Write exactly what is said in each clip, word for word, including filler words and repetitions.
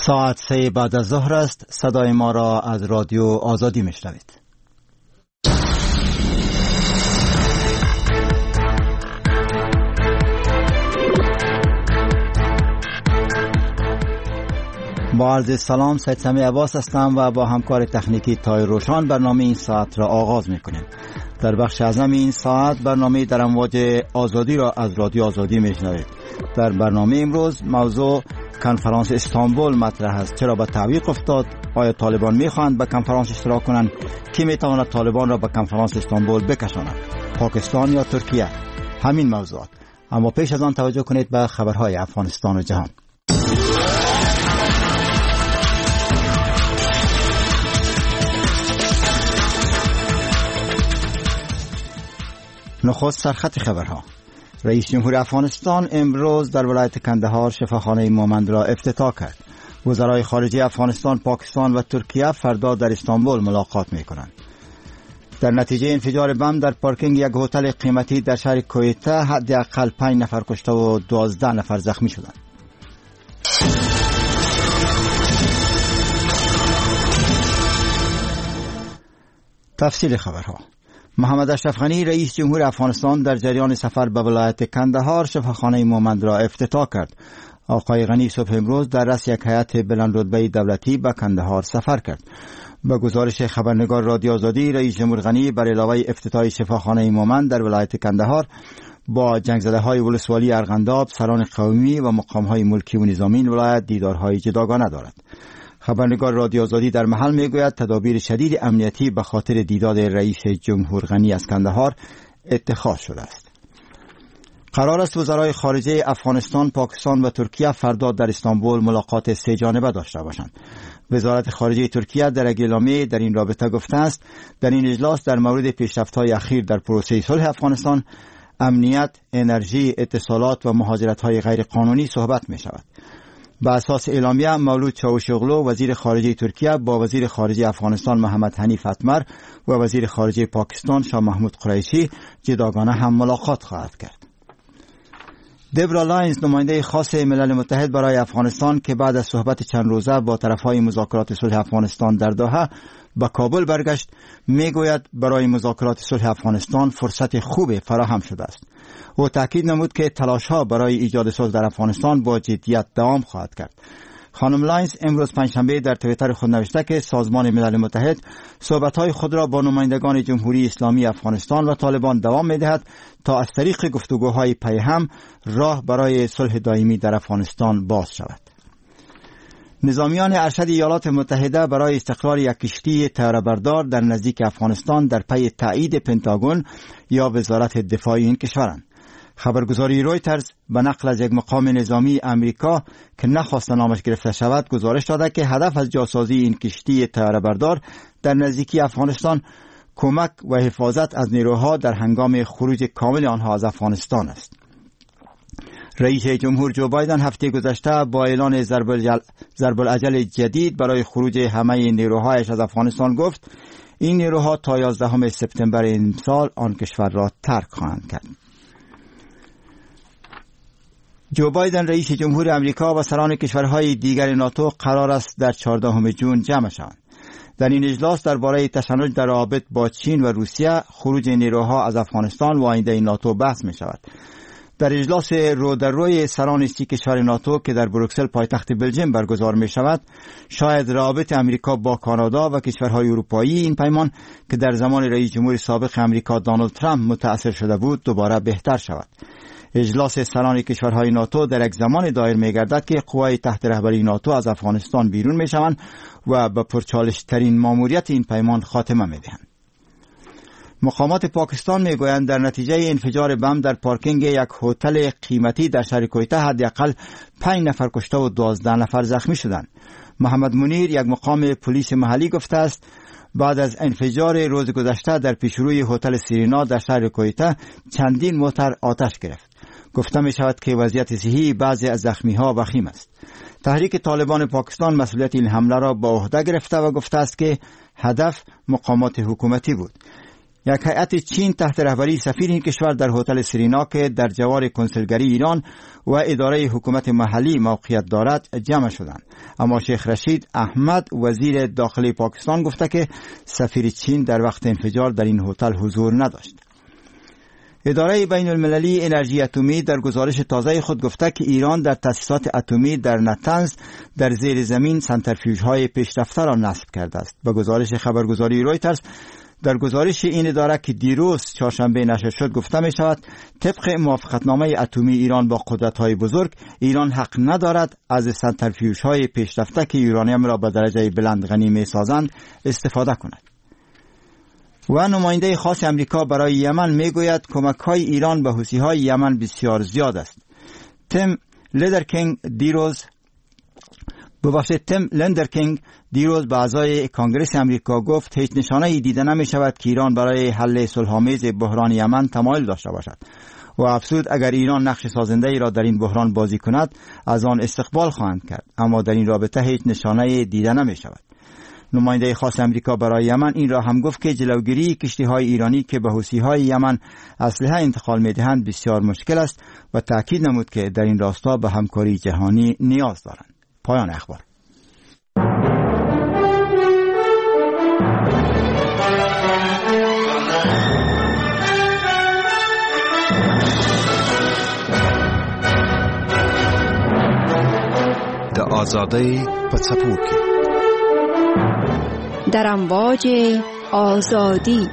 ساعت سه بعد از ظهر است. صدای ما را از رادیو آزادی میشنوید. با عرض سلام، سید سمیع عباس هستم و با همکار تکنیکی تای روشان برنامه این ساعت را آغاز میکنیم. در بخش اعظم این ساعت برنامه در امواج آزادی را از رادیو آزادی میشنوید. در برنامه امروز موضوع کنفرانس استانبول مطرح است. چرا به تعویق افتاد؟ آیا طالبان میخواهند به کنفرانس اشتراک کنند؟ کی میتواند طالبان را به کنفرانس استانبول بکشاند؟ پاکستان یا ترکیه؟ همین موضوعات. اما پیش از آن توجه کنید به خبرهای افغانستان و جهان. نخست سرخط خبرها. رئیس جمهور افغانستان امروز در ولایت کندهار شفاخانه مومند را افتتاح کرد. وزرای خارجه افغانستان، پاکستان و ترکیه فردا در استانبول ملاقات می‌کنند. در نتیجه انفجار بم در پارکینگ یک هتل قیمتی در شهر کویته حداقل پنج نفر کشته و دوازده نفر زخمی شدند. تفصیل خبرها. محمد اشرف غنی رئیس جمهور افغانستان در جریان سفر به ولایت کندهار شفاخانه مومند را افتتاح کرد. آقای غنی صبح امروز در رأس یک هیئت بلند رتبه دولتی به کندهار سفر کرد. به گزارش خبرنگار رادیو آزادی، رئیس جمهور غنی بر علاوه افتتاح شفاخانه مومند در ولایت کندهار با جنگزده‌های ولسوالی ارغنداب، سران قومی و مقام‌های ملکی و نظامی ولایت دیدارهای جداگانه دارد. خبرنگار رادیو آزادی در محل میگوید تدابیر شدید امنیتی به خاطر دیدار رئیس جمهور غنی از کندهار اتخاذ شده است. قرار است وزرای خارجه افغانستان، پاکستان و ترکیه فردا در استانبول ملاقات سه جانبه داشته باشند. وزارت خارجه ترکیه در اعلامیه در این رابطه گفته است در این اجلاس در مورد پیشرفت‌های اخیر در پروسه صلح افغانستان، امنیت، انرژی، اتصالات و مهاجرت‌های غیر قانونی صحبت می شود. به اساس اعلامیه، مولود چاوشوغلو وزیر خارجه ترکیه با وزیر خارجه افغانستان محمد حنیف اتمر و وزیر خارجه پاکستان شاه محمود قریشی جداگانه هم ملاقات خواهد کرد. دبرا لاینز، نماینده خاص ملل متحد برای افغانستان که بعد از صحبت چند روزه با طرفهای مذاکرات صلح افغانستان در دوحه به کابل برگشت، میگوید برای مذاکرات صلح افغانستان فرصت خوبی فراهم شده است. او تاکید نمود که تلاش‌ها برای ایجاد صلح در افغانستان با جدیت دوام خواهد کرد. خانم لاینز امروز پنجشنبه در توییتر خود نوشته که سازمان ملل متحد صحبت‌های خود را با نمایندگان جمهوری اسلامی افغانستان و طالبان دوام می‌دهد تا از طریق گفتگوهای پیهم راه برای صلح دائمی در افغانستان باز شود. نظامیان ارشد ایالات متحده برای استقرار یک کشتی طیاره‌بردار در نزدیک افغانستان در پی تایید پنتاگون یا وزارت دفاع این کشورند. خبرگزاری رویترز به نقل از یک مقام نظامی امریکا که نخواست نامش گرفته شود گزارش داده که هدف از جاسازی این کشتی طیاره‌بردار در نزدیکی افغانستان کمک و حفاظت از نیروها در هنگام خروج کامل آنها از افغانستان است. رئیس جمهور جو بایدن هفته گذشته با اعلان ضرب الاجل جدید برای خروج همه نیروهایش از افغانستان گفت این نیروها تا یازدهم سپتامبر این سال آن کشور را ترک خواهند کرد. جو بایدن رئیس جمهور امریکا و سران کشورهای دیگر ناتو قرار است در چهاردهم ژوئن جمع شوند. در این اجلاس درباره تشنج در روابط با چین و روسیه، خروج نیروها از افغانستان و آینده ناتو بحث می شود. در اجلاس رو در روی سران سی کشور ناتو که در بروکسل پایتخت بلژیم برگزار می شود، شاید روابط امریکا با کانادا و کشورهای اروپایی این پیمان که در زمان رئیس جمهور سابق امریکا دونالد ترامپ متأثر شده بود دوباره بهتر شود. اجلاس سران کشورهای ناتو در یک زمان دایر می گردد که قوای تحت رهبری ناتو از افغانستان بیرون می شوند و به پرچالش ترین ماموریت این پیمان خاتمه می دهند. مقامات پاکستان می گویند در نتیجه انفجار بم در پارکینگ یک هتل قیمتی در شهر کویته حداقل پنج نفر کشته و دوازده نفر زخمی شدند. محمد منیر، یک مقام پلیس محلی، گفته است بعد از انفجار روز گذشته در پیشروی هتل سیرینا در شهر کویته چندین موتر آتش گرفت. گفته می شود که وضعیت صحی بعضی از زخمی ها وخیم است. تحریک طالبان پاکستان مسئولیت این حمله را به عهده گرفته و گفته است که هدف مقامات حکومتی بود. یک هیئت چین تحت رهبری سفیر این کشور در هتل سرینا که در جوار کنسولگری ایران و اداره حکومت محلی موقعیت دارد جمع شدند. اما شیخ رشید احمد وزیر داخلی پاکستان گفته که سفیر چین در وقت انفجار در این هتل حضور نداشت. اداره بین المللی انرژی اتمی در گزارش تازه خود گفته که ایران در تأسیسات اتمی در نتنز در زیر زمین سنترفیوژهای پیشرفته را نصب کرده است. به گزارش خبرگزاری رویترز در گزارش این اداره که دیروز چهارشنبه نشر شد گفته می شود طبق موافقتنامه اتمی ایران با قدرت‌های بزرگ، ایران حق ندارد از سنترفیوژهای پیشرفته که یورانیم را به درجه بلند غنی می سازند استفاده کند. و نماینده خاص امریکا برای یمن می گوید کمک‌های ایران به حوثی‌های یمن بسیار زیاد است. تیم لیدرکینگ دیروز ببخشید تیم لندرکینگ دیروز به اعضای کانگرس امریکا گفت هیچ نشانه‌ای دیده نمی شود که ایران برای حل صلح‌آمیز بحران یمن تمایل داشته باشد و افزود اگر ایران نقش سازنده ای را در این بحران بازی کند از آن استقبال خواهند کرد، اما در این رابطه هیچ نشانه‌ای دیده نمی شود. نماینده خاص امریکا برای یمن این را هم گفت که جلوگیری کشتی‌های ایرانی که به حوثی‌های یمن اسلحه انتقال می‌دهند بسیار مشکل است و تأکید نمود که در این راستا به همکاری جهانی نیاز دارند. پایان اخبار. د آزادی په څپو کې در امواج آزادی.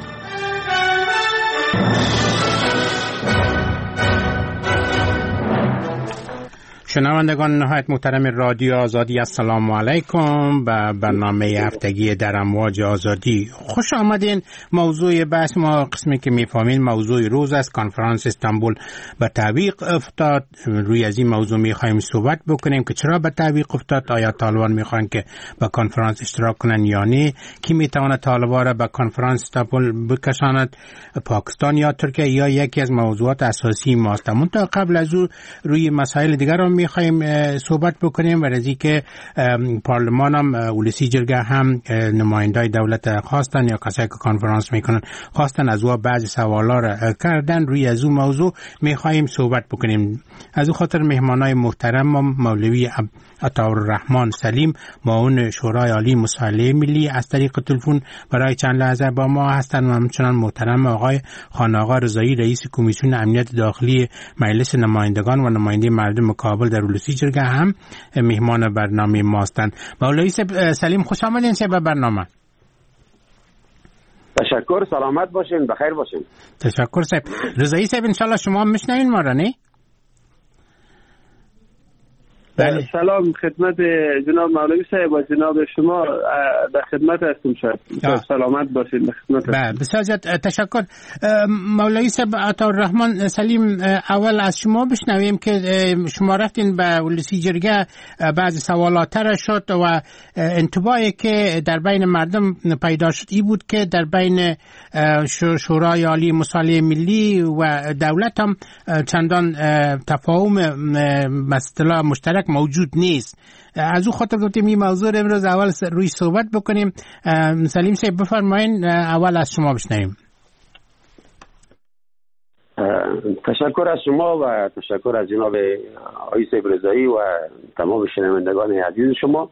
شنوندگان نهایت محترم رادیو آزادی، السلام علیکم. به برنامه هفتگی در امواج آزادی خوش آمدین. موضوع بحث ما قسمی که میفهمین موضوع روز است. کنفرانس استانبول به تعویق افتاد. روی از این موضوع میخوایم صحبت بکنیم که چرا به تعویق افتاد، آیا طالبان میخوان که به کنفرانس اشتراک کنن یا نه، کی میتواند طالبان را به کنفرانس استانبول بکشاند، پاکستان یا ترکیه، یا یکی از موضوعات اساسی ماست. منتها قبل از او روی مسائل دیگر را میخوایم صحبت بکنیم و از اینکه پارلمان هم ولسی جرگه هم نمایندای دولت خواستن یا کسایی که کنفرانس میکنن خواستن از او بعضی سوالا را کردن. روی از اون موضوع میخوایم صحبت بکنیم. از اون خاطر مهمانای محترم مولوی عطاالرحمن سلیم معاون شورای عالی مصالحه ملی از طریق تلفن برای چند لحظه با ما هستند و همچنان محترم آقای خان آقا رضایی رئیس کمیسیون امنیت داخلی مجلس نمایندگان و نماینده مردم کابل در ولسی جرگه هم مهمان برنامه ما هستند. مولوی سلیم خوش آمدین به برنامه. تشکر، سلامت باشین، بخیر باشین. تشکر صاحب. رضایی صاحب انشالله شما هم میشنوین ما را نه؟ بله. سلام خدمت جناب مولوی صاحب و جناب شما، در خدمت هستم. شاید سلامت باشید. در خدمت. بله بسیار تشکر. مولوی صاحب عطاالرحمن سلیم، اول از شما بشنویم که شما رفتین به ولسی جرگه، بعضی سوالات طرح شد و انطباعی که در بین مردم پیدا شد این بود که در بین شورای عالی مصالحه ملی و دولت هم چندان تفاهم اصطلاح مشترک موجود نیست. از او خاطر گفتیم این موضوع رو امروز اول روی صحبت بکنیم. سلیم صاحب بفرمایین، اول از شما بشنویم. تشکر از شما و تشکر از جناب آقای صاحب رضایی و تمام شنوندگان عزیز شما.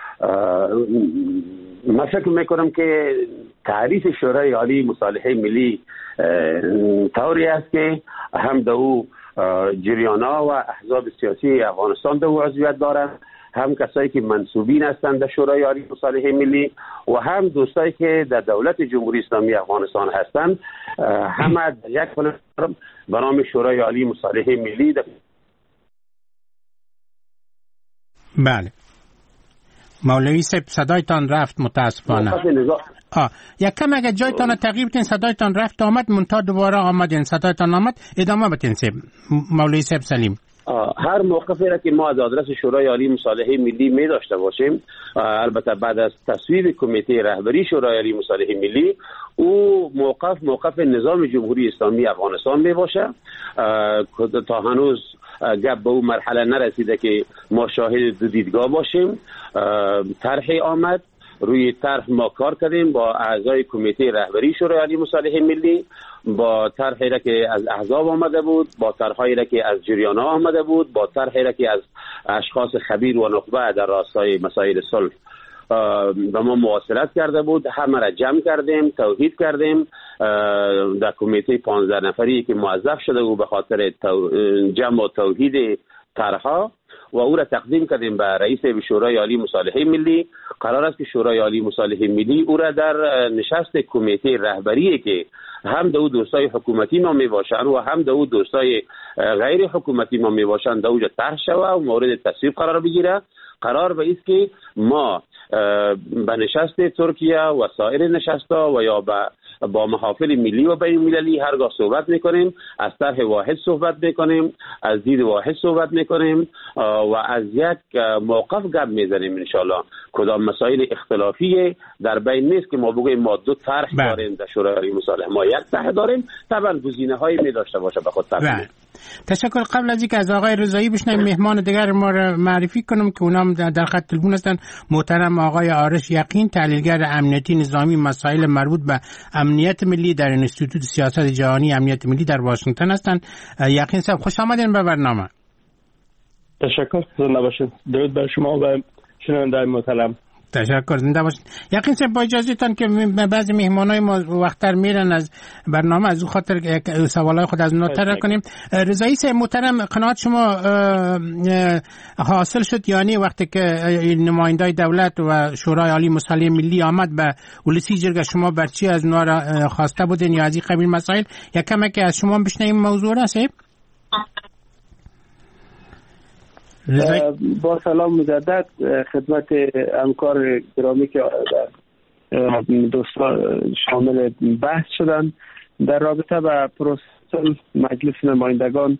من فکر میکنم که تعریف شورای عالی مصالحه ملی طوری است که هم در او جریانا و احزاب سیاسی افغانستان در او عضویت دارند، هم کسایی که منصوبین هستند در شورای عالی مصالحه ملی و هم دوستایی که در دولت جمهوری اسلامی افغانستان هستند، همه در یک پلتفرم به نام شورای عالی مصالحه ملی در... بله مولوی صاحب صدایتان رفت متاسفانه. آه یک کم اگه جایتان تغییر بدین، صدایتان رفت آمد منتها دوباره آمدین، صدایتان آمد، ادامه بدین صاحب. مولوی صاحب سلیم، هر موقفی را که ما از آدرس شورای عالی مصالحه ملی می داشته باشیم، البته بعد از تصویب کمیته رهبری شورای عالی مصالحه ملی، او موقف موقف نظام جمهوری اسلامی افغانستان می باشه. تا هنوز گپ به اون مرحله نرسیده که ما شاهد دو دیدگاه باشیم. طرحی آمد روی طرح ما کار کردیم با اعضای کمیته رهبری شورای عالی مصالحه ملی، با طرحی را که از احزاب آمده بود، با طرحی را که از جریان‌ها آمده بود، با طرحی را که از اشخاص خبیر و نخبه در راستای مسائل صلح به ما مواصلت کرده بود. همه را جمع کردیم، توحید کردیم در کمیته پانزده نفری که موظف شده بود به خاطر جمع و توحید طرحها و او را تقدیم کردیم به رئیس شورای عالی مصالحه ملی. قرار است که شورای عالی مصالحه ملی او را در نشست کمیته رهبری که هم دو دوستای حکومتی ما می باشند و هم دو دوستای غیر حکومتی ما می باشند دو جا طرح شود و مورد تصویب قرار بگیره. قرار به است که ما به نشست ترکیه و سایر نشست‌ها و یا با محافل ملی و بین المللی هرگاه صحبت میکنیم، از طرح واحد صحبت میکنیم، از دید واحد صحبت میکنیم و از یک موقف گپ میزنیم. انشالله کدام مسائل اختلافی در بین نیست که ما بگوییم ما دو طرح داریم در شورای عالی مصالحه، ما یک طرح داریم. طبعا گزینه هایی می داشته باشه به خود طرح. تشکر. قبل از اینکه از آقای رضایی بشنویم مهمان دیگر ما را معرفی کنم که اونام در خط تلفن هستند. محترم آقای آرش یقین، تحلیلگر امنیتی نظامی مسائل مربوط به امنیت ملی در انستیتوت سیاست جهانی امنیت ملی در واشنگتن هستند. یقین صاحب خوش آمدین به برنامه. تشکر. زنده باشید. درود بر شما و شنوندگان محترم. تشکر. زنده باشید. یقین صاحب با اجازهتون که بعضی مهمانای ما وقتر میرن از برنامه، از اون خاطر سوالای خود از اونا طرح کنیم. رضایی صاحب محترم، قناعت شما حاصل شد یعنی وقتی که نمایندای دولت و شورای عالی مصالحه ملی آمد به ولسی جرگه شما برچی از اونا را خواسته بودین یا از این قبیل مسائل؟ یک کمک از شما بشنویم موضوع را صاحب. با سلام مجدد خدمت همکار گرامی که دوستان شامل بحث شدن در رابطه با پروسه مجلس نمایندگان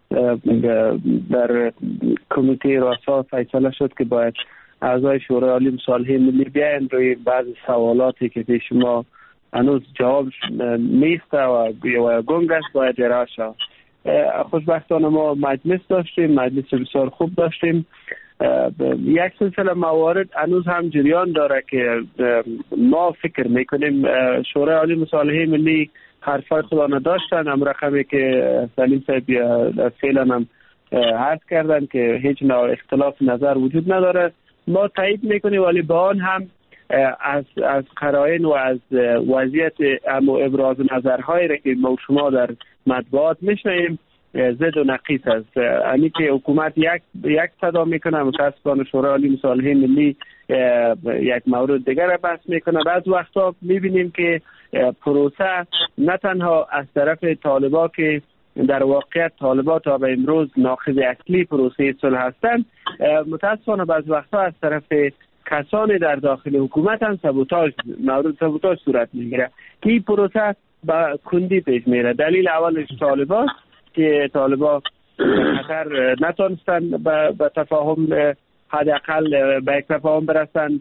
در کمیته رؤسا فیصله شد که باید اعضای شورای عالی مصالحه ملی بیاین روی بعضی سوالاتی که پیش ما هنوز جواب نیست و گنگ است باید ارائه شود. خوشبختانه ما مجلس داشتیم، مجلس بسیار خوب داشتیم. یک سلسله موارد هنوز هم جریان داره که ما فکر میکنیم شورای عالی مصالحه ملی حرفای خدا نداشتن. هم رقمی که سلیم صاحب فعلا هم عرض کردن که هیچ نوع اختلاف نظر وجود نداره، ما تایید میکنیم، ولی با آن هم از از قرائن و از وضعیت ام و ابراز نظرهایی را که ما شما در مطبوعات میشنیم زد و نقیص است. یعنی که حکومت یک یک صدا میکنه، متاسفانه شورای عالی مصالحه ملی یک مورد دیگر را بحث میکنه. بعض وقتا میبینیم که پروسه نه تنها از طرف طالبا که در واقعیت طالبا تا به امروز ناقض اصلی پروسه صلح هستند، متاسفانه بعض وقتا از طرف کسانی در داخل حکومت هم سابوتاژ مورد سابوتاژ صورت میگیره که این پروسه با کندی پیش میره. دلیل اولش طالبا که طالبا خطر نتونستن به تفاهم حداقل به یک تفاهم برسند،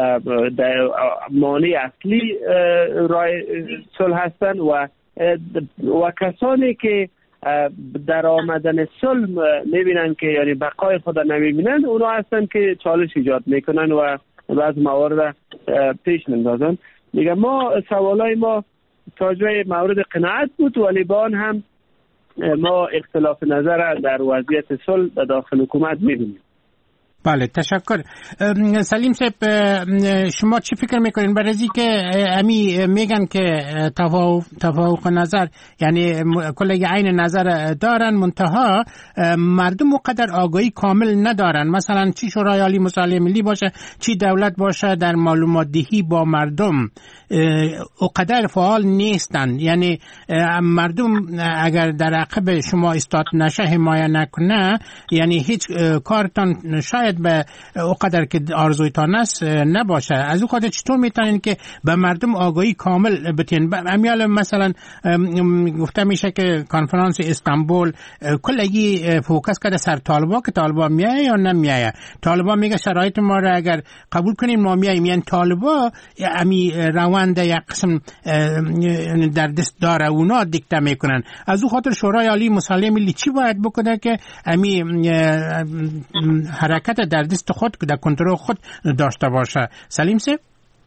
مانع اصلی رای صلح هستند و و کسانی که در آمدن صلح میبینن که یعنی بقای خود نمیبینن، اونا هستن که چالش ایجاد میکنن و بعض موارد پیش میندازن. دیگه ما سوالای ما تاجوی مورد قناعت بود، ولی با آن هم ما اختلاف نظر در وضعیت صلح در داخل حکومت میبینیم. بله تشکر. سلیم صاحب شما چی فکر میکنین برای اینکه امی میگن که تفاوت نظر یعنی کلی عین نظر دارن منتها مردم مقدر آگاهی کامل ندارن؟ مثلا چی شورای عالی مصالحه ملی باشه چی دولت باشه در معلومات دهی با مردم اقدر فعال نیستن. یعنی مردم اگر در عقب شما استاد نشه حمایت نکنه یعنی هیچ کارتان شاید به اقدر که آرزویتان است نباشه. از اون خاطر چطور میتونین که به مردم آگاهی کامل بتین؟ امیال مثلا گفته میشه که کنفرانس استانبول کلگی فوکس کرده سر طالبا که طالبا میایه یا نمیایه. طالبا میگه شرایط ما را اگر قبول کنیم ما میاییم، یعنی طالبا امی روند یک قسم در دست داره اونا دیکته میکنن. از اون خاطر شورای عالی مصالحه ملی چی باید بکنه که امی حرکت در دست خود در کنترل خود داشته باشه؟ سلیم صاحب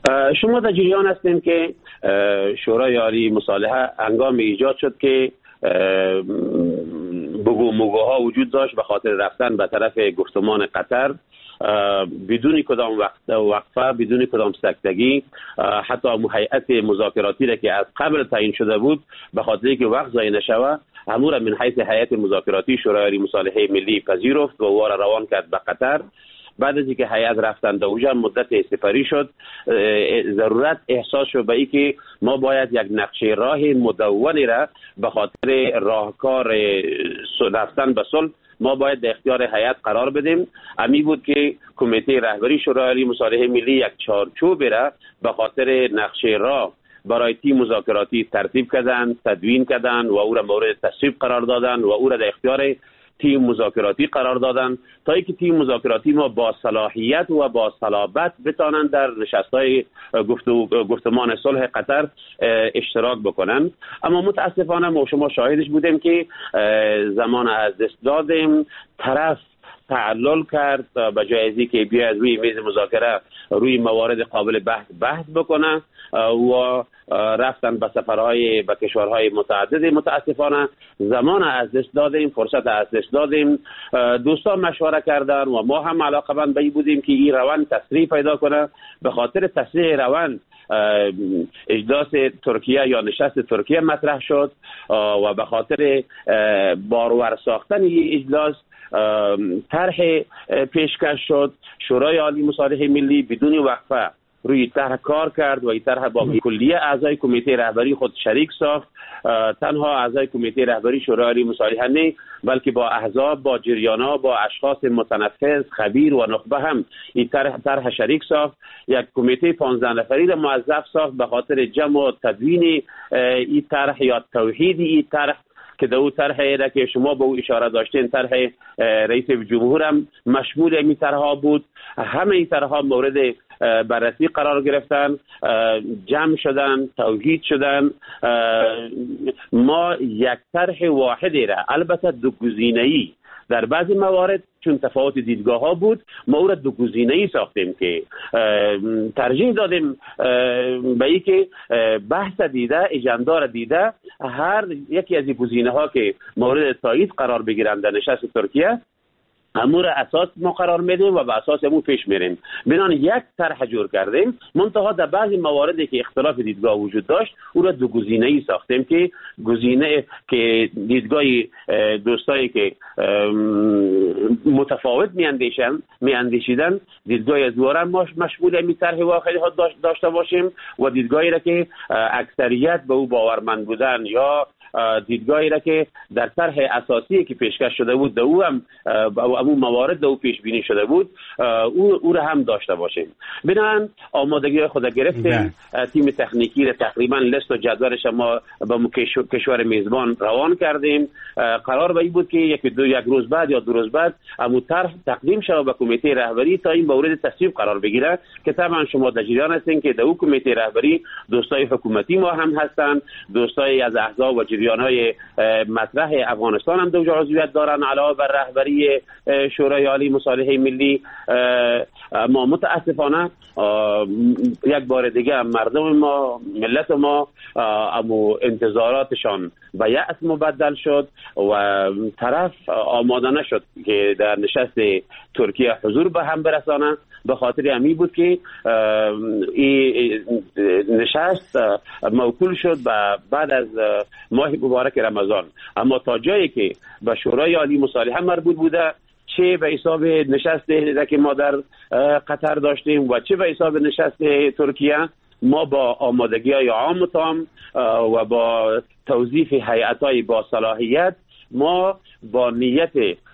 شما در جریان هستیم که شورای عالی مصالحه هنگام ایجاد شد که بگو مگوها وجود داشت به خاطر رفتن به طرف گفتمان قطر بدون کدام وقت وقفه، بدون کدام سکتگی، حتی هیئت مذاکراتی را که از قبل تعیین شده بود به خاطر اینکه وقت ضایع نشوه امور من حیث هیئت مذاکراتی شورای عالی مصالحه ملی پذیرفت و او را روان کرد به قطر. بعد از اینکه هیئت رفتن در اونجا مدت سپری شد، ضرورت احساس شد به اینکه ما باید یک نقشه راه مدونی را به خاطر راهکار رفتن به صلح ما باید در اختیار هیئت قرار بدیم. امی بود که کمیته رهبری شورای عالی مصالحه ملی یک چارچوب را به خاطر نقشه راه برای تیم مذاکراتی ترتیب کردن، تدوین کردن و او را مورد تصویب قرار دادن و او را در اختیار تیم مذاکراتی قرار دادن تا اینکه تیم مذاکراتی ما با صلاحیت و با صلابت بتانن در نشست‌های گفتمان صلح قطر اشتراک بکنن. اما متاسفانه ما شما شاهدش بودیم که زمان از دست دادیم، طرف تعلل کرد به جای از اینکه بیاید روی میز مذاکره روی موارد قابل بحث بحث بکنه و رفتن به سفرهای به کشورهای متعدد. متاسفانه زمان از دست دادیم، فرصت از دست دادیم. دوستان مشوره کردن و ما هم علاقه‌مند به این بودیم که این روند تسریع پیدا کنه. به خاطر تسریع روند اجلاس ترکیه یا نشست ترکیه مطرح شد و به خاطر بارور ساختن این اجلاس طرح پیشکش شد. شورای عالی مصالحه ملی بدون وقفه روی طرح کار کرد و این طرح با کلیه اعضای کمیته رهبری خود شریک ساخت. تنها اعضای کمیته رهبری شورای عالی مصالحه نه بلکه با احزاب، با جریانا، با اشخاص متنفذ، خبیر و نخبه هم این طرح طرح شریک ساخت. یک کمیته پانزده نفری را موظف ساخت به خاطر جمع و تدوین این طرح یا توحید این طرح که در اون طرحی را که شما به او اشاره داشتین، طرح رئیس جمهور هم مشمول این طرحها بود. همه این طرحها مورد بررسی قرار گرفتن، جمع شدن، توحید شدن. ما یک طرح واحدی را، البته دو گزینه‌ای در بعضی موارد چون تفاوت دیدگاه ها بود، ما او را دو گزینه‌ای ساختیم که ترجیح دادیم به این که بحث دیده، اجندا را دیده، هر یکی از این گزینه ها که مورد تایید قرار بگیرند در نشست ترکیه امور اساس ما قرار میدیم و به اساس امور پیش میریم. بنان یک طرح جور کردیم، منتها در بعضی مواردی که اختلاف دیدگاه وجود داشت او را دو گزینه‌ای ساختیم که گزینه که دیدگاه دوستایی که متفاوت میاندیشن میاندیشیدن دیدگاه از دوره ما مشمول این طرح واقعی ها داشته باشیم و دیدگاهی را که اکثریت به او باورمند بودن یا دیدگاهی را که در طرح اساسی که پیشکش شده بود در او هم امون موارد او پیش بینی شده بود او, او را هم داشته باشیم. بنابراین آمادگی خود گرفتیم، تیم تکنیکی را تقریبا لیست و جدولش ما به کشور میزبان روان کردیم. قرار به این بود که یک دو یک روز بعد یا دو روز بعد امون طرح تقدیم شود به کمیته رهبری تا این مورد تصویب قرار بگیره که طبعا شما در جریان هستین که در او کمیته رهبری دوستای حکومتی ما هم هستند، دوستای از احزاب و جریان‌های مطرح افغانستان هم در عضویت دارن علاوه بر رهبری شورای عالی مصالحه ملی. ما متاسفانه یک بار دیگه مردم ما، ملت ما امو انتظاراتشان به یأس مبدل شد و طرف آماده نشد که در نشست ترکیه حضور به هم برسانه. به خاطر همین بود که این نشست موکول شد بعد از ماه مبارک رمضان. اما تا جایی که به شورای عالی مصالحه مربوط بوده، چه به حساب نشست که ما در قطر داشتیم و چه به حساب نشست ترکیه، ما با آمادگی های عام و تام و با توظیف هیئت‌های با صلاحیت، ما با نیت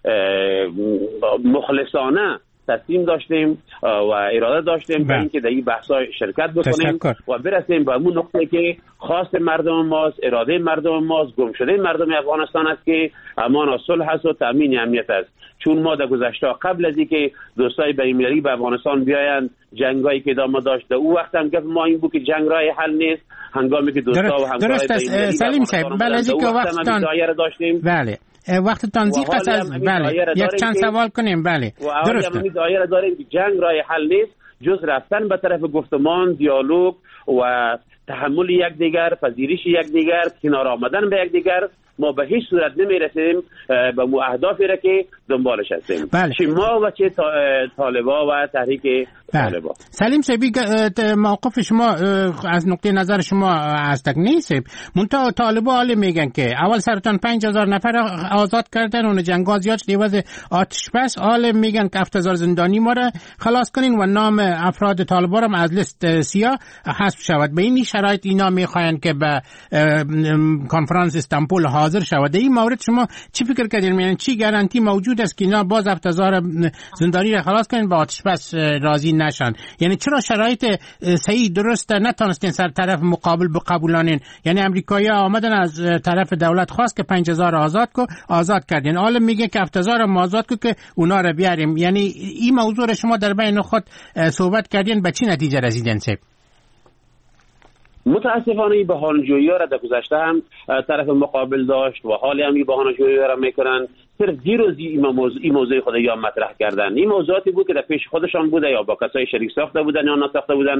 مخلصانه تصمیم داشتیم و اراده داشتیم به اینکه در این بحث‌ها شرکت بکنیم و برسیم به اون نقطه که خواست مردم ماست، اراده مردم ماست، گم شده مردم افغانستان است که امان و صلح است و تامین امنیت است. چون ما در گذشته قبل از اینکه دوستای بین‌المللی به افغانستان بیایند، جنگایی که ادامه داشت، او وقت هم گفت ما این بود که جنگ راه حل نیست. هنگامی که دوستا و همکارای بین‌المللی سلیم صاحب بله از اینکه وقتتان داشتیم بله وقتتان زیاد است. بله یک چند سوال کنیم. بله درست است. دایره داریم که جنگ راه حل نیست. جز رفتن به طرف گفتمان، دیالوگ و تحمل یکدیگر، پذیرش یکدیگر، کنار آمدن به یکدیگر، ما به هیچ صورت نمیرسیم به مو اهدافی را که دنبالش هستیم. بله. چه ما و چه طالبا و تحریک طالبا. سلیم صاحبی موقف شما از نقطه نظر شما از تک نیست. منتها طالبا حالی میگن که اول سرتان پنج هزار نفر آزاد کردن، اون جنگازیاش دیوز آتش بس، حالی میگن که هفت هزار زندانی ما را خلاص کنین و نام افراد طالبا را از لیست سیاه حذف شود. به این شرایط اینا میخواین که به کنفرانس استانبول حاضر شود. این مورد شما چی فکر کردین؟ یعنی چی گارانتی موجود است که اینا باز هفت هزار زندانی را خلاص کنین با آتش بس راضی نشن؟ یعنی چرا شرایط صحیح درست نتونستین سر طرف مقابل بقبولانین؟ یعنی امریکایی آمدن از طرف دولت خواست که پنج هزار آزاد کو آزاد کردین، حالا میگه که هفت هزار هم آزاد کو که اونا را بیاریم. یعنی این موضوع شما در بین خود صحبت کردین، به چی نتیجه رسیدین صاحب؟ متاسفانه بهانه‌جویی را در گذشته هم طرف مقابل داشت و حالی هم این بهانه‌جویی را میکنن. صرف زیر و زیر این موضوع خود یا مطرح کردن. این موضوعاتی بود که در پیش خودشان بوده یا با کسای شریک ساخته بودن یا نساخته بودن.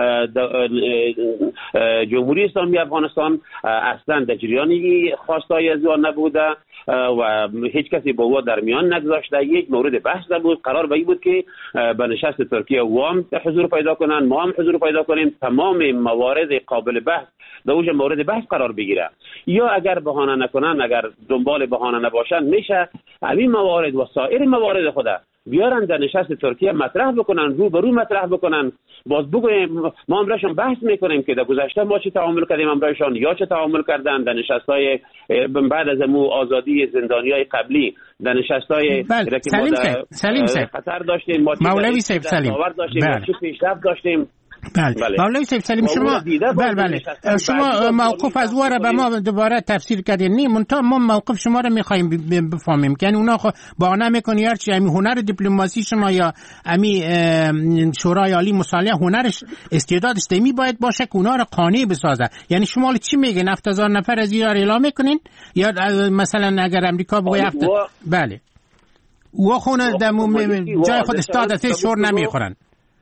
جمهوری اسلامی افغانستان اصلا در جریانی خواستای از آن نبوده و هیچ کسی با او در میان نگذاشته. یک مورد بحث بود، قرار به این بود که به نشست ترکیه وام حضور پیدا کنن، ما هم حضور پیدا کنیم، تمام موارد قابل بحث در اوج مورد بحث قرار بگیره. یا اگر بهانه نکنن، اگر دنبال بهانه نباشن، میشه همین موارد و سایر موارد خود بیارن در نشست ترکیه مطرح بکنن، رو به رو مطرح بکنن. باز بگویم ما امرایشان بحث میکنیم که در گذشته ما چه تعامل کردیم امرایشان یا چه تعامل کردن در نشست‌های بعد از مو آزادی زندانیای قبلی، در نشست‌های بله. سلیم صاحب سلیم صاحب قطر داشتیم، ما مولوی صاحب سلیم داشتیم، بله. چه پیشرفت داشتیم. بله. بله. مولوی صاحب سلیم شما بله بله شما موقف از واره به ما دوباره تفسیر کردین. نی منتها ما موقف شما رو می‌خوایم بفهمیم که اونا بهانه میکنی هر چی، همین هنر دیپلماسی شما یا همین شورای عالی مصالحه هنرش استعدادش دمی باید باشه که اونا رو قانع بسازه. یعنی شما چی میگین؟ هفت هزار نفر از ایران اعلام میکنین یا مثلا اگر امریکا بگه هفت بله او خونه دمو جای خودش داد است شور نمیخورن.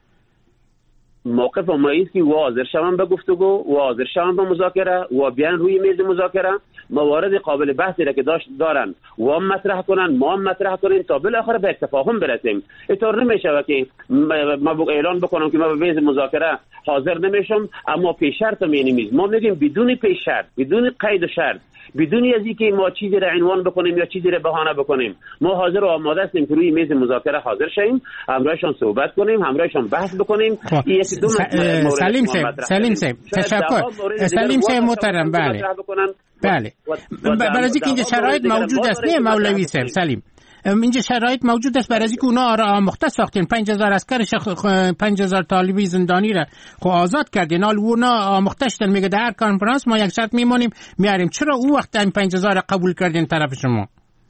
موقف ما است که حاضر شوند به گفتگو و حاضر شوند به مذاکره و بیان روی میز مذاکره موارد قابل بحثی را که داشت دارن و هم مطرح کنن، ما هم مطرح کنیم تا بالاخره به تفاهم برسیم. اینطور نمیشه که ما اعلان بکنم که ما به میز مذاکره حاضر نمیشم اما پیش شرط مینیمیز. ما میگیم بدون پیش شرط، بدون قید و شرط، بدون از اینکه ما چیزی را عنوان بکنیم یا چیزی را بهانه بکنیم، ما حاضر و آماده هستیم که روی میز مذاکره حاضر شیم، همراهشان صحبت کنیم، همراهشان بحث بکنیم. سلیم صاحب سلیم صاحب تشکر. سلیم صاحب محترم بله بله برای اینکه اینجا شرایط موجود است نه مولوی صاحب سلیم، اینجا شرایط موجود است برای اینکه اونا را آموخته ساختین، پنج هزار عسکرش پنج هزار طالبی زندانی را خو آزاد کردین، حال اونا آموخته شدن. میگه در هر کنفرانس ما یک شرط میمونیم میاریم. چرا او وقت این پنج هزار را قبول کردین طرف شما؟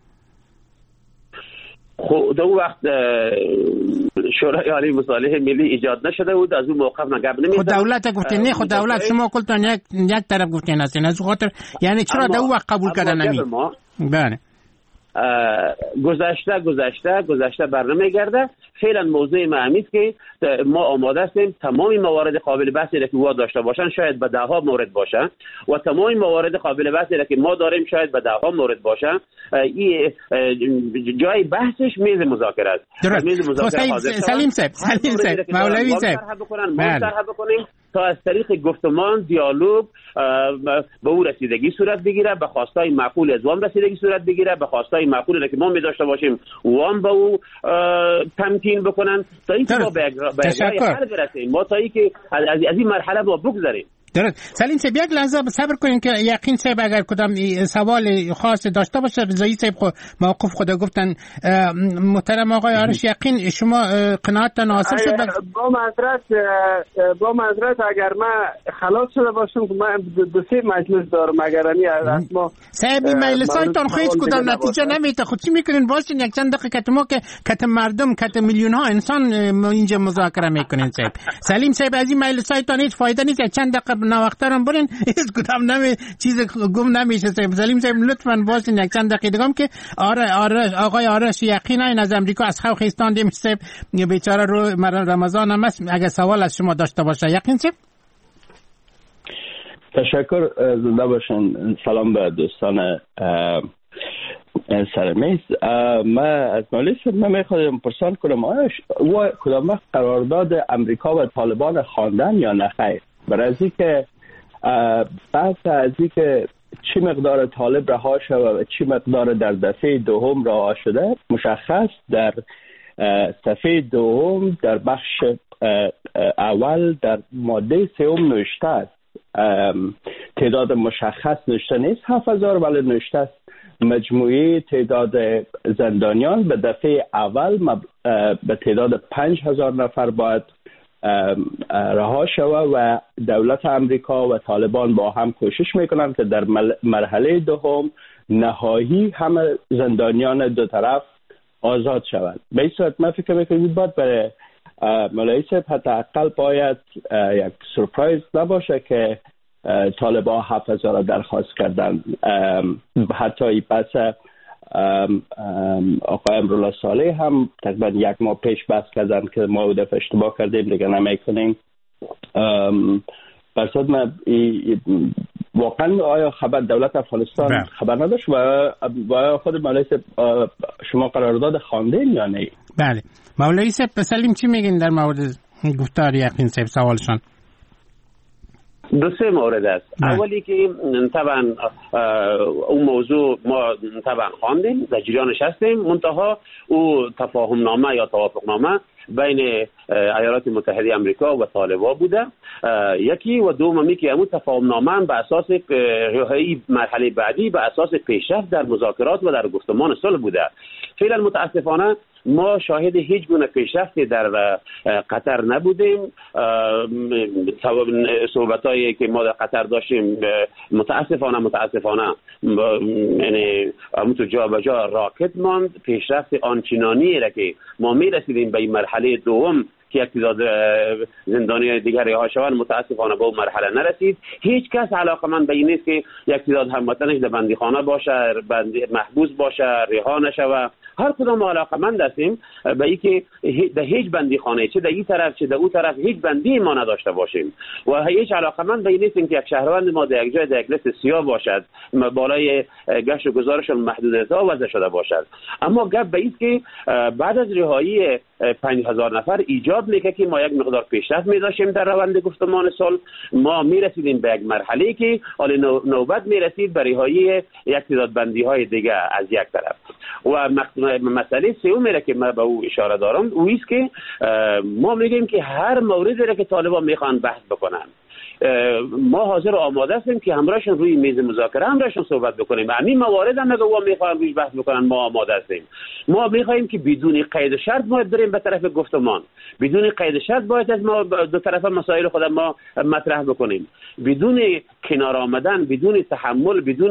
خب در وقت شورای عالی مصالحه ملی ایجاد نشده بود، از اون موقف من قبل نمی‌دادم. خود دولت گفتین نه، خود دولت شما کلتون یک یک طرف گفتین هستین از خاطر یعنی چرا در اون وقت قبول کردن نمی؟ بله گذشته گذشته گذشته برنمیگرده. فعلا موضوع ما همیست که ما آماده هستیم تمام موارد قابل بحثی را که او داشته باشن، شاید به ده ها مورد باشه و تمام موارد قابل بحثی را که ما داریم شاید به ده ها مورد باشه. این جای بحثش میز مذاکره است. میز مذاکره حاضر سلیم صاحب سلیم صاحب مولوی صاحب ما طرح بکنیم تا از طریق گفتمان دیالوگ به او رسیدگی صورت بگیره، به خواستای معقول از وام رسیدگی صورت بگیره، به خواستای معقولی که ما می داشته باشیم وام به او تمکین بکنن تا اینکه ما به یک حل برسیم، ما تا اینکه از این مرحله ما بگذریم. درست. سلیم صاحب یک لحظه صبر کنین که یقین صاحب اگر کدام سوال خاص داشته باشه رضایی صاحب خود موقف خود گفتن. محترم آقای آرش یقین شما قناعتتان حاصل شد؟ با معذرت با معذرت اگر من خلاص شده باشم که من دو سه مجلس دارم اگر امی از ما صاحب مجلسایتان هیچ کدام نتیجه نمیده. خود چی میکنین باشین یک چند دقیقه که ما که کت مردم کت میلیون ها انسان اینجا مذاکره میکنین صاحب. سلیم صاحب از این مجلسایتان هیچ فایده نیست، یک چند دقیقه نوخترم برین هیچ کدام نمی چیز گم نمیشه. سلیم صاحب لطفاً باشین یک چند دقیقه هم که آره آره آقای آرش یقین این از امریکا از خواه خیستان دیم صاحب بیچاره رو رمضان هم است، اگه سوال از شما داشته باشه یقین صاحب. تشکر، زنده باشن. سلام به دوستان سرمیز. من از مولوی صاحب من میخوادم پرسان کنم آیا و کدام وقت قرارداد امریکا و طالبان خواندن یا نه خیر؟ برای از اینکه بحث از اینکه چی مقدار طالب رها شده و چی مقدار در دفعه دوم رها شده مشخص در صفحه دوم در بخش اول در ماده سوم نوشته است. تعداد مشخص نوشته نیست هفت هزار ولی نوشته است مجموعی تعداد زندانیان به دفعه اول به تعداد پنج هزار نفر باید رها شود و دولت امریکا و طالبان با هم کوشش میکنند که در مرحله دوم نهایی همه زندانیان دو طرف آزاد شوند. به این صورت من فکر میکنم باید برای مولوی صاحب حداقل باید یک سورپرایز نباشه که طالبان هفت هزار درخواست کردن. حتی پس آقای امرالله صالح هم تقریبا یک ماه پیش بحث کردن که ما او دفعه اشتباه کردیم دیگه نمیکنیم. برصد من واقعا آیا خبر دولت افغانستان بله. خبر نداشت و و خود مولوی صاحب شما قرارداد خواندین یا نه؟ بله مولوی صاحب بسلیم چی میگین در مورد گفتار یقین صاحب سوالشان؟ دو سه مورد است. نه. اولی که طبعا اون موضوع ما طبعا خواندیم در جریانش هستیم، منتها او تفاهم نامه یا توافق نامه بین ایالات متحده آمریکا و طالبان بوده یکی، و دومی که همون تفاهم نامه به اساس رهایی مرحله بعدی به اساس پیشرفت در مذاکرات و در گفتمان صلح بوده. فعلا متاسفانه ما شاهد هیچ گونه پیشرفتی در قطر نبودیم. صحبتایی که ما در قطر داشتیم متاسفانه متاسفانه یعنی همونطور جا به جا راکت ماند. پیشرفت آنچنانی را که ما می رسیدیم به این مرحله دوم که یک تعداد زندانی دیگر رها شوند متاسفانه به اون مرحله نرسید. هیچ کس علاقه‌مند به این نیست که یک تعداد هموطنش در بندیخانه باشه، محبوس باشه، رها نشود. هر کدام علاقه‌مند هستیم به اینکه در هیچ بندیخانه چه در این طرف چه در اون طرف هیچ بندی ما نداشته باشیم و هیچ علاقه‌مند به این نیستیم که یک شهروند ما در یک جای در یک لیست سیاه باشد، بالای گشت و گذارشون محدودیت‌ها وضع شده باشد. اما گپ به این که بعد از رهایی پنج هزار نفر ایجاب میکنه که ما یک مقدار پیشرفت می داشتیم در روند گفتمان صلح. ما می رسیدیم به یک مرحله که حالا نوبت می رسید به رهایی یک تعداد بندی های دیگه از یک طرف. و مسئله سوم میره که من به او اشاره دارم او است که ما میگیم که هر موردی را که طالبان میخوان بحث بکنن ما حاضر و آماده هستیم که همراهشون روی میز مذاکره همراهشون صحبت بکنیم. همین موارد هم اگه ما میخوایم روش بحث بکنن ما آماده هستیم. ما میخوایم که بدون قید شرط ما بریم به طرف گفتمان، بدون قید شرط باید از ما دو طرف مسائل خود ما مطرح بکنیم، بدون کنار آمدن، بدون تحمل، بدون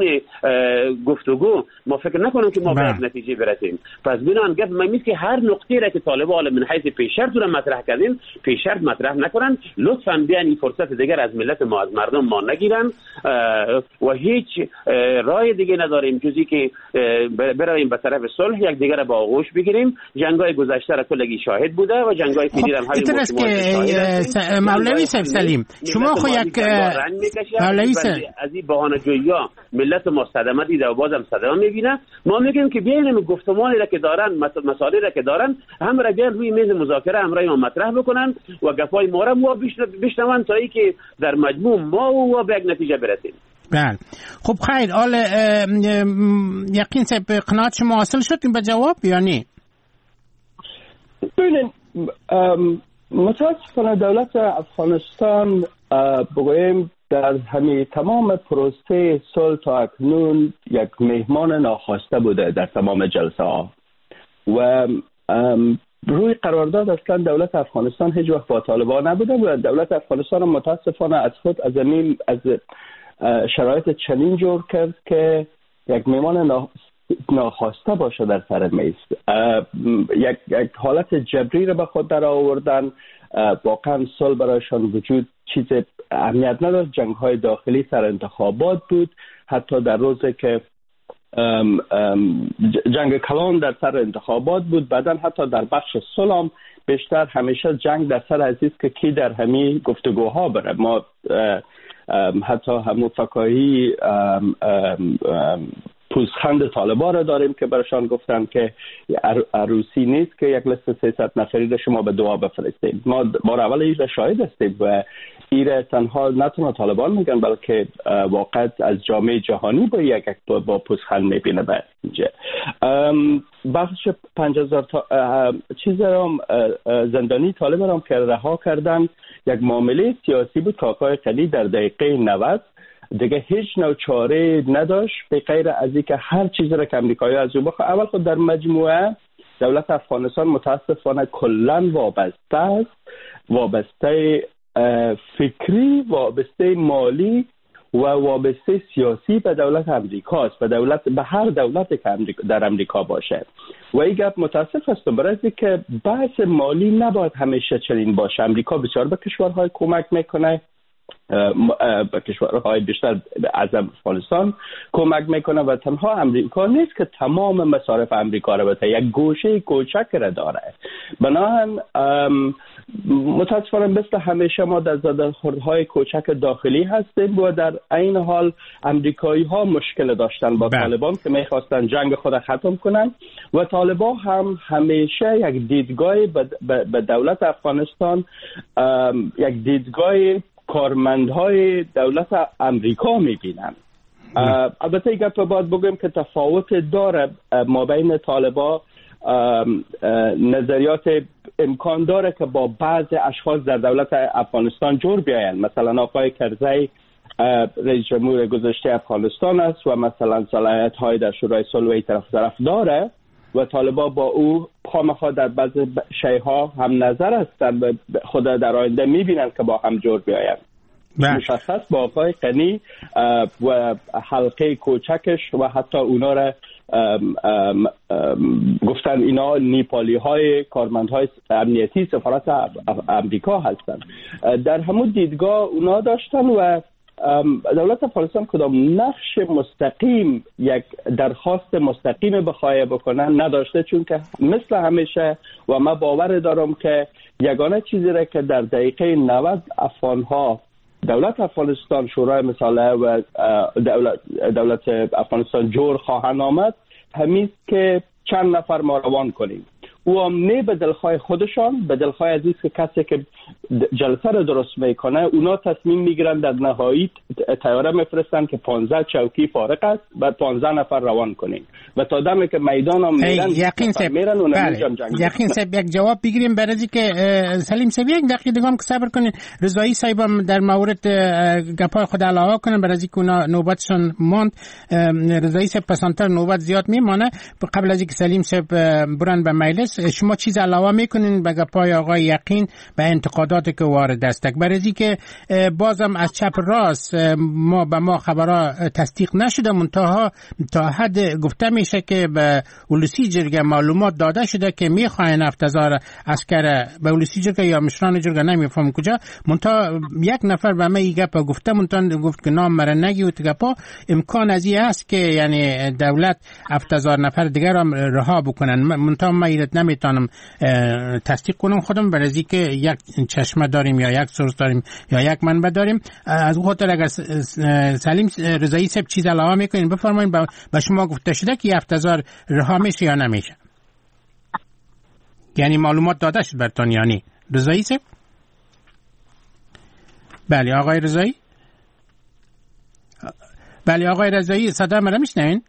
گفتگو ما فکر نکنیم که ما به یک نتیجه برسیم. پس بنان گفت من میگم که هر نقطه‌ای را که طالبان من حیث پیشرفت رو مطرح کردیم پیشرفت مطرح نکنن، لطفاً بیان این فرصت دیگر از ملت ما از مردم ما نگیرن و هیچ راه دیگه نداریم جزی که براییم به طرف صلح یک دیگر با آغوش بگیریم. جنگای گذشته را کلگی شاهد بوده و جنگای پیشین هم همین که مولوی صاحب سلیم شما خو یک مولوی صاحب از این بهانه جویا ملت ما صدمه دیده و بازم صدمه میبینه. ما میگیم که بیاین گفتمانی را که دارن مسائلی را که دارن هم را بیان روی میز مذاکره همراه ما مطرح بکنن و گپای ما را ما بشنون تا ای که در مجموع ما و به یک نتیجه برسیم. بله خب خیر حال یقین صاحب قناعت شما حاصل شد به جواب یا نه؟ ببینید متاسفانه دولت افغانستان بگوییم در همه تمام پروسه صلح تا اکنون یک مهمان ناخواسته بوده در تمام جلسه ها و روی قرارداد اصلا دولت افغانستان هیچ وقت با طالبان نبوده و دولت افغانستان متاسفانه از خود از زمین از شرایط چنین جور کرد که یک میمان ناخواسته باشه در سر میز. یک, یک حالت جبری را به خود در آوردن. واقعا صلح برایشان وجود چیز اهمیت نداشت. جنگ های داخلی سر انتخابات بود، حتی در روزی که ام ام جنگ کلان در سر انتخابات بود، بعدا حتی در بخش صلح بیشتر همیشه جنگ در سر عزیز که کی در همین گفتگوها بره. ما حتی همون فکاهی پوزخند طالبان را داریم که برشان گفتن که عروسی نیست که یک لیست سیصد نفری را شما به دعا بفرستید. ما بار اول ایره شاهد هستیم و ایره تنها نه تنها طالبان میگن بلکه واقعا از جامعه جهانی با یک با پوزخند میبینه. به اینجا بخش پنج هزار تا چیز را زندانی طالب را که رها کردن یک معامله سیاسی بود که آقای قلی در دقیقه نود دیگه هیچ نوع چاره نداشت به غیر از اینکه هر چیزی را که امریکایی‌ها از او بخواه. اول خود در مجموعه دولت افغانستان متاسفانه کلاً وابسته است، وابسته فکری، وابسته مالی و وابسته سیاسی به دولت امریکا است، به دولت به هر دولتی که در امریکا باشه. و این گپ متاسف است برای اینکه بحث مالی نباید همیشه چنین باشه. امریکا بسیار به کشورهای کمک میکنه، به کشورهای بیشتر از افغانستان کمک میکنه و تنها امریکا نیست که تمام مصارف امریکا را بده، یک گوشه کوچک را داره. بنابراین متاسفانه مثل همیشه ما در زده‌خوردهای کوچک داخلی هستیم و در این حال امریکایی ها مشکل داشتن با طالبان که میخواستن جنگ خود ختم کنن و طالبان هم همیشه یک دیدگاه به دولت افغانستان، یک دیدگاه کارمندهای دولت امریکا میبینن. البته این گپ باید بگیم که تفاوت داره ما بین طالبان، نظریات امکان داره که با بعض اشخاص در دولت افغانستان جور بیاین. مثلا آقای کرزی رئیس جمهور گذشته افغانستان است و مثلا صلاحیت های در شورای صلح طرف طرف داره و طالبان با او خامخا در بعض شیءها هم نظر هستند و خدا در آینده میبینن که با هم جور بیاین. مشخص با آقای غنی و حلقه کوچکش و حتی اونا را ام ام ام گفتن اینا نیپالی های کارمند های امنیتی سفارت امریکا هستند. در همون دیدگاه اونا داشتن و دولت افغانستان کدام نقش مستقیم، یک درخواست مستقیم بخواه بکنن نداشته، چون که مثل همیشه و من باور دارم که یگانه چیزی را که در دقیقه نود افغان ها دولت افغانستان شورای مصالحه و دولت, دولت افغانستان جور خواهند آمد همین که چند نفر ما روان کنیم. او هم نه به دلخواه خودشان، به دلخواه عزیز که کسی که جلسه رو درست میکنه اونا تصمیم میگیرن در نهایی طیاره میفرستن که پانزده چوکی فارغ است و پانزده نفر روان کنیم و تا دمی که میدان هم میرن یقین سب میرن اون یقین سب یک جواب بگیریم برای که سلیم سب یک دقیقه دیگه هم که صبر کنین. رضایی صاحب هم در مورد گپای خود علاوه کنن برای که اونا نوبتشون ماند. رضایی صاحب پسانتر نوبت زیاد میمانه. قبل از اینکه سلیم صاحب برن به مجلس شما چیز علاوه میکنین به گپای آقای یقین به انتقاداتی که وارد است؟ برای اینکه بازم از چپ راست ما به ما خبرها تصدیق نشده، منتها تا حد گفته میشه که به ولسی جرگه معلومات داده شده که میخواین هفت هزار عسکر به ولسی جرگه یا مشران جرگه نمیفهم کجا، منتها یک نفر به من این گپ گفته، منتها گفت که نام مرا نگی و گپا امکان از این است که یعنی دولت هفت هزار نفر دیگر هم رها بکنن. منتها من ایرت نمیتونم تصدیق کنم خودم برای اینکه یک چشمه داریم یا یک سورس داریم یا یک منبع داریم. از اون خاطر اگر سلیم رضایی صاحب چیز علاوه میکنین بفرمایید. به شما گفته شده که هفت هزار رها میشه یا نمیشه؟ یعنی معلومات داده شد برتون یعنی رضایی صاحب؟ بله آقای رضایی؟ بله آقای رضایی صدا مرا میشنوین؟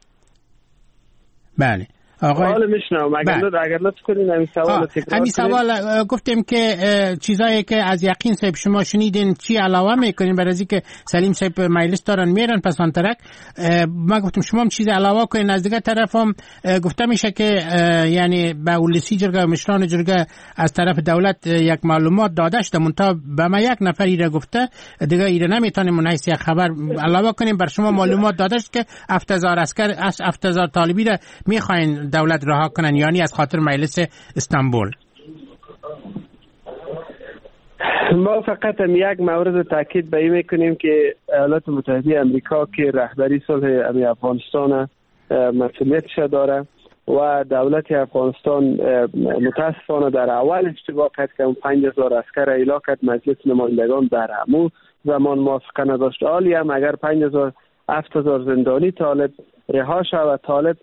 بله آقای حالا میشنم. اگر اگر لطف کنین همین سوال تکرار همین سوال گفتیم که چیزایی که از یقین صاحب شما شنیدین چی علاوه میکنین برای اینکه سلیم صاحب مجلس دارن میرن پسان ترک. ما گفتیم شما هم چیز علاوه کنین. از دیگه طرف هم گفته میشه که یعنی به ولسی جرگه و مشران جرگه از طرف دولت یک معلومات داده شده، منتها به ما یک نفر ایره گفته دیگه ایره نمیتونیم من حیث یک خبر علاوه کنیم. بر شما معلومات داده شد که هفت هزار عسکر هفت هزار طالبی را میخواین دولت رها کنن یعنی از خاطر مجلس استانبول. ما فقط هم یک مورد تاکید به این میکنیم که ایالات متحده امریکا که رهبری صلح امی افغانستان مسئولیتش داره و دولت افغانستان متاسفانه در اول اشتباه کرد که اون پنج هزار عسکر ایلا کرد. مجلس نمایندگان در همون زمان موافقه نداشت. حالی هم اگر پنج هزار هفت هزار زندانی طالب رها شود، طالب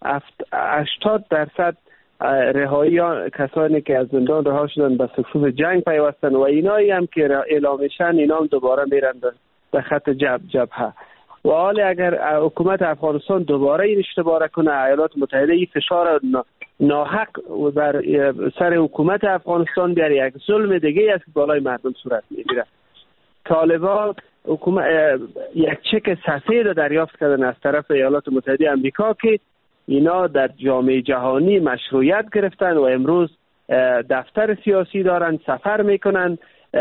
هشتاد درصد رهایی کسانی که از زندان رها شدن به صفوف جنگ پیوستن و اینایی هم که اعلام میشن اینا هم دوباره میرن به خط جبهه جبهه. و حالی اگر حکومت افغانستان دوباره این اشتباه کنه، ایالات متحده این فشار ناحق بر سر حکومت افغانستان بیاره، یک ظلم دیگه است که بالای مردم صورت میگیره. طالبان حکومت یک چک سفید دریافت کردن از طرف ایالات متحده آمریکا که اینا در جامعه جهانی مشروعیت گرفتن و امروز دفتر سیاسی دارن، سفر میکنن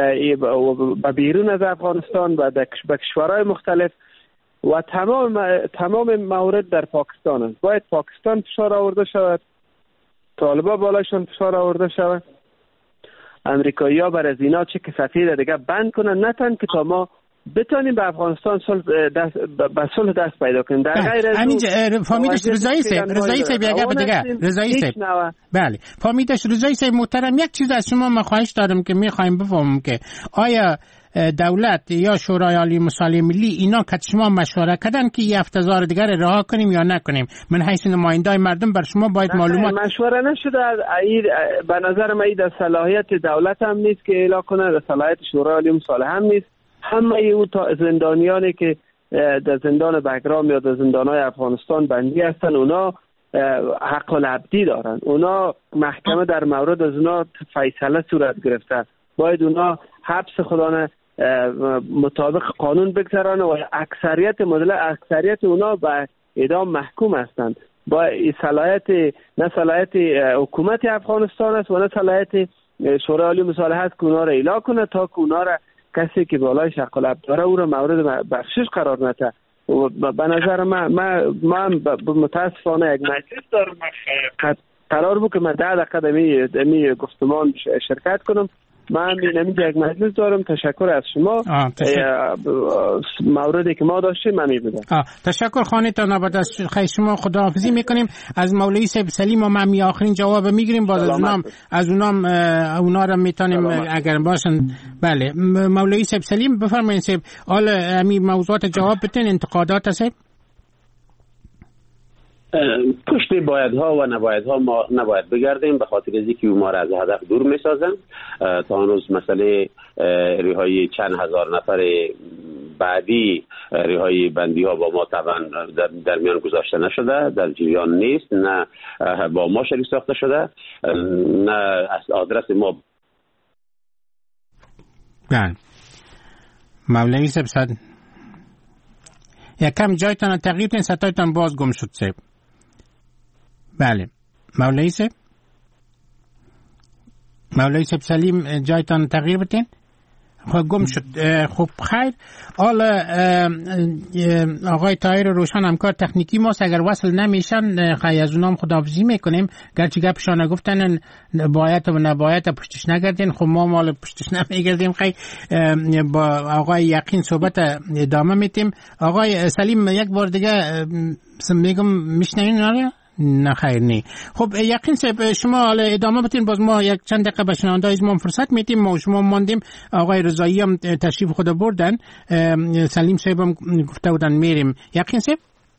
به بیرون از افغانستان و به کشورهای مختلف و تمام تمام موارد در پاکستان است. باید پاکستان فشار آورده شود، طالبان بالایشان فشار آورده شود، امریکایی‌ها بر از اینا چه که سفید دیگه بند کنن، نه تن که تا ما بتونیم به افغانستان صلح دست به صلح دست پیدا کنیم. در غیر از همینجا فامیدش رضایی صاحب رضایی صاحب یک گپ دیگه رضایی صاحب بله فامیدش رضایی صاحب محترم، یک چیز از شما ما خواهش دارم که می‌خوایم بفهمیم که آیا دولت یا شورای عالی مصالحه ملی اینا که شما مشوره کردن که این هفت هزار دیگر رها کنیم یا نکنیم؟ من حیث نمایندای مردم بر شما باید معلومات مشوره نشده. به نظر من این در صلاحیت دولت هم نیست که اعلام کنه، در صلاحیت شورای عالی مصالحه هم نیست. همه او زندانیانی که در زندان بگرام یا در زندانهای افغانستان بندی هستن اونا حق العبدی دارن، اونا محکمه در مورد از اونا فیصله صورت گرفته، باید اونا حبس خودانه مطابق قانون بگذارن و اکثریت مدل اکثریت اونا به اعدام محکوم هستند. با صلاحیت نه صلاحیت حکومت افغانستان است و نه صلاحیت شورای عالی مصالحه است که اونا را اعلام کنه تا که اونا را کسی که بالای حق العبد داره او را مورد بخشش قرار نده. به نظر من ما ما متاسفانه یک مجلس دارم، قرار بود که من ده دقیقه می گفتمان شرکت کنم. من نمیده یک مجلس دارم. تشکر از شما. موردی که ما داشتیم من میبودم. تشکر خانیتان نبود از خیلی شما خداحافظی میکنیم. از مولوی صاحب سلیم و من آخرین جواب میگیریم، باز از اونام از اونام اونا رو میتونیم اگر باشن. بله مولوی صاحب سلیم بفرمایید صاحب، حالا همین موضوعات جواب بدین. انتقادات صاحب پشت بایدها و نبایدها ما نباید بگردیم، به خاطر از اینکه ما را از هدف دور میسازن. تا هنوز مسئله رهایی چند هزار نفر بعدی رهایی بندی ها با ما طبعا در, در میان گذاشته نشده، در جریان نیست، نه با ما شریک ساخته شده، نه از آدرس ما. بله مولوی صاحب صد یکم جایتان تغییر کنید، ستایتان باز گم شد صاحب. بله مولوی صاحب مولوی صاحب سلیم جایتان تغییر بتین. خب گم شد. خب خیر، حالا آقای طاهر روشن همکار تکنیکی ماست، اگر وصل نمیشن خیلی از اونام خداحافظی میکنیم، گرچه گپشان گفتن باید و نباید پشتش نگردین. خب ما مال پشتش نمیگردیم. خیلی با آقای یقین صحبت ادامه میتیم. آقای سلیم یک بار دیگه میگم میشنین آره؟ نه خیر نی. خب یقین صاحب شما حالا ادامه بدین، باز ما یک چند دقیقه به شنونده‌های ما فرصت میدیم. ما شما ماندیم، آقای رضایی هم تشریف خود بردن، سلیم صاحب هم گفته بودن میریم. یقین صاحب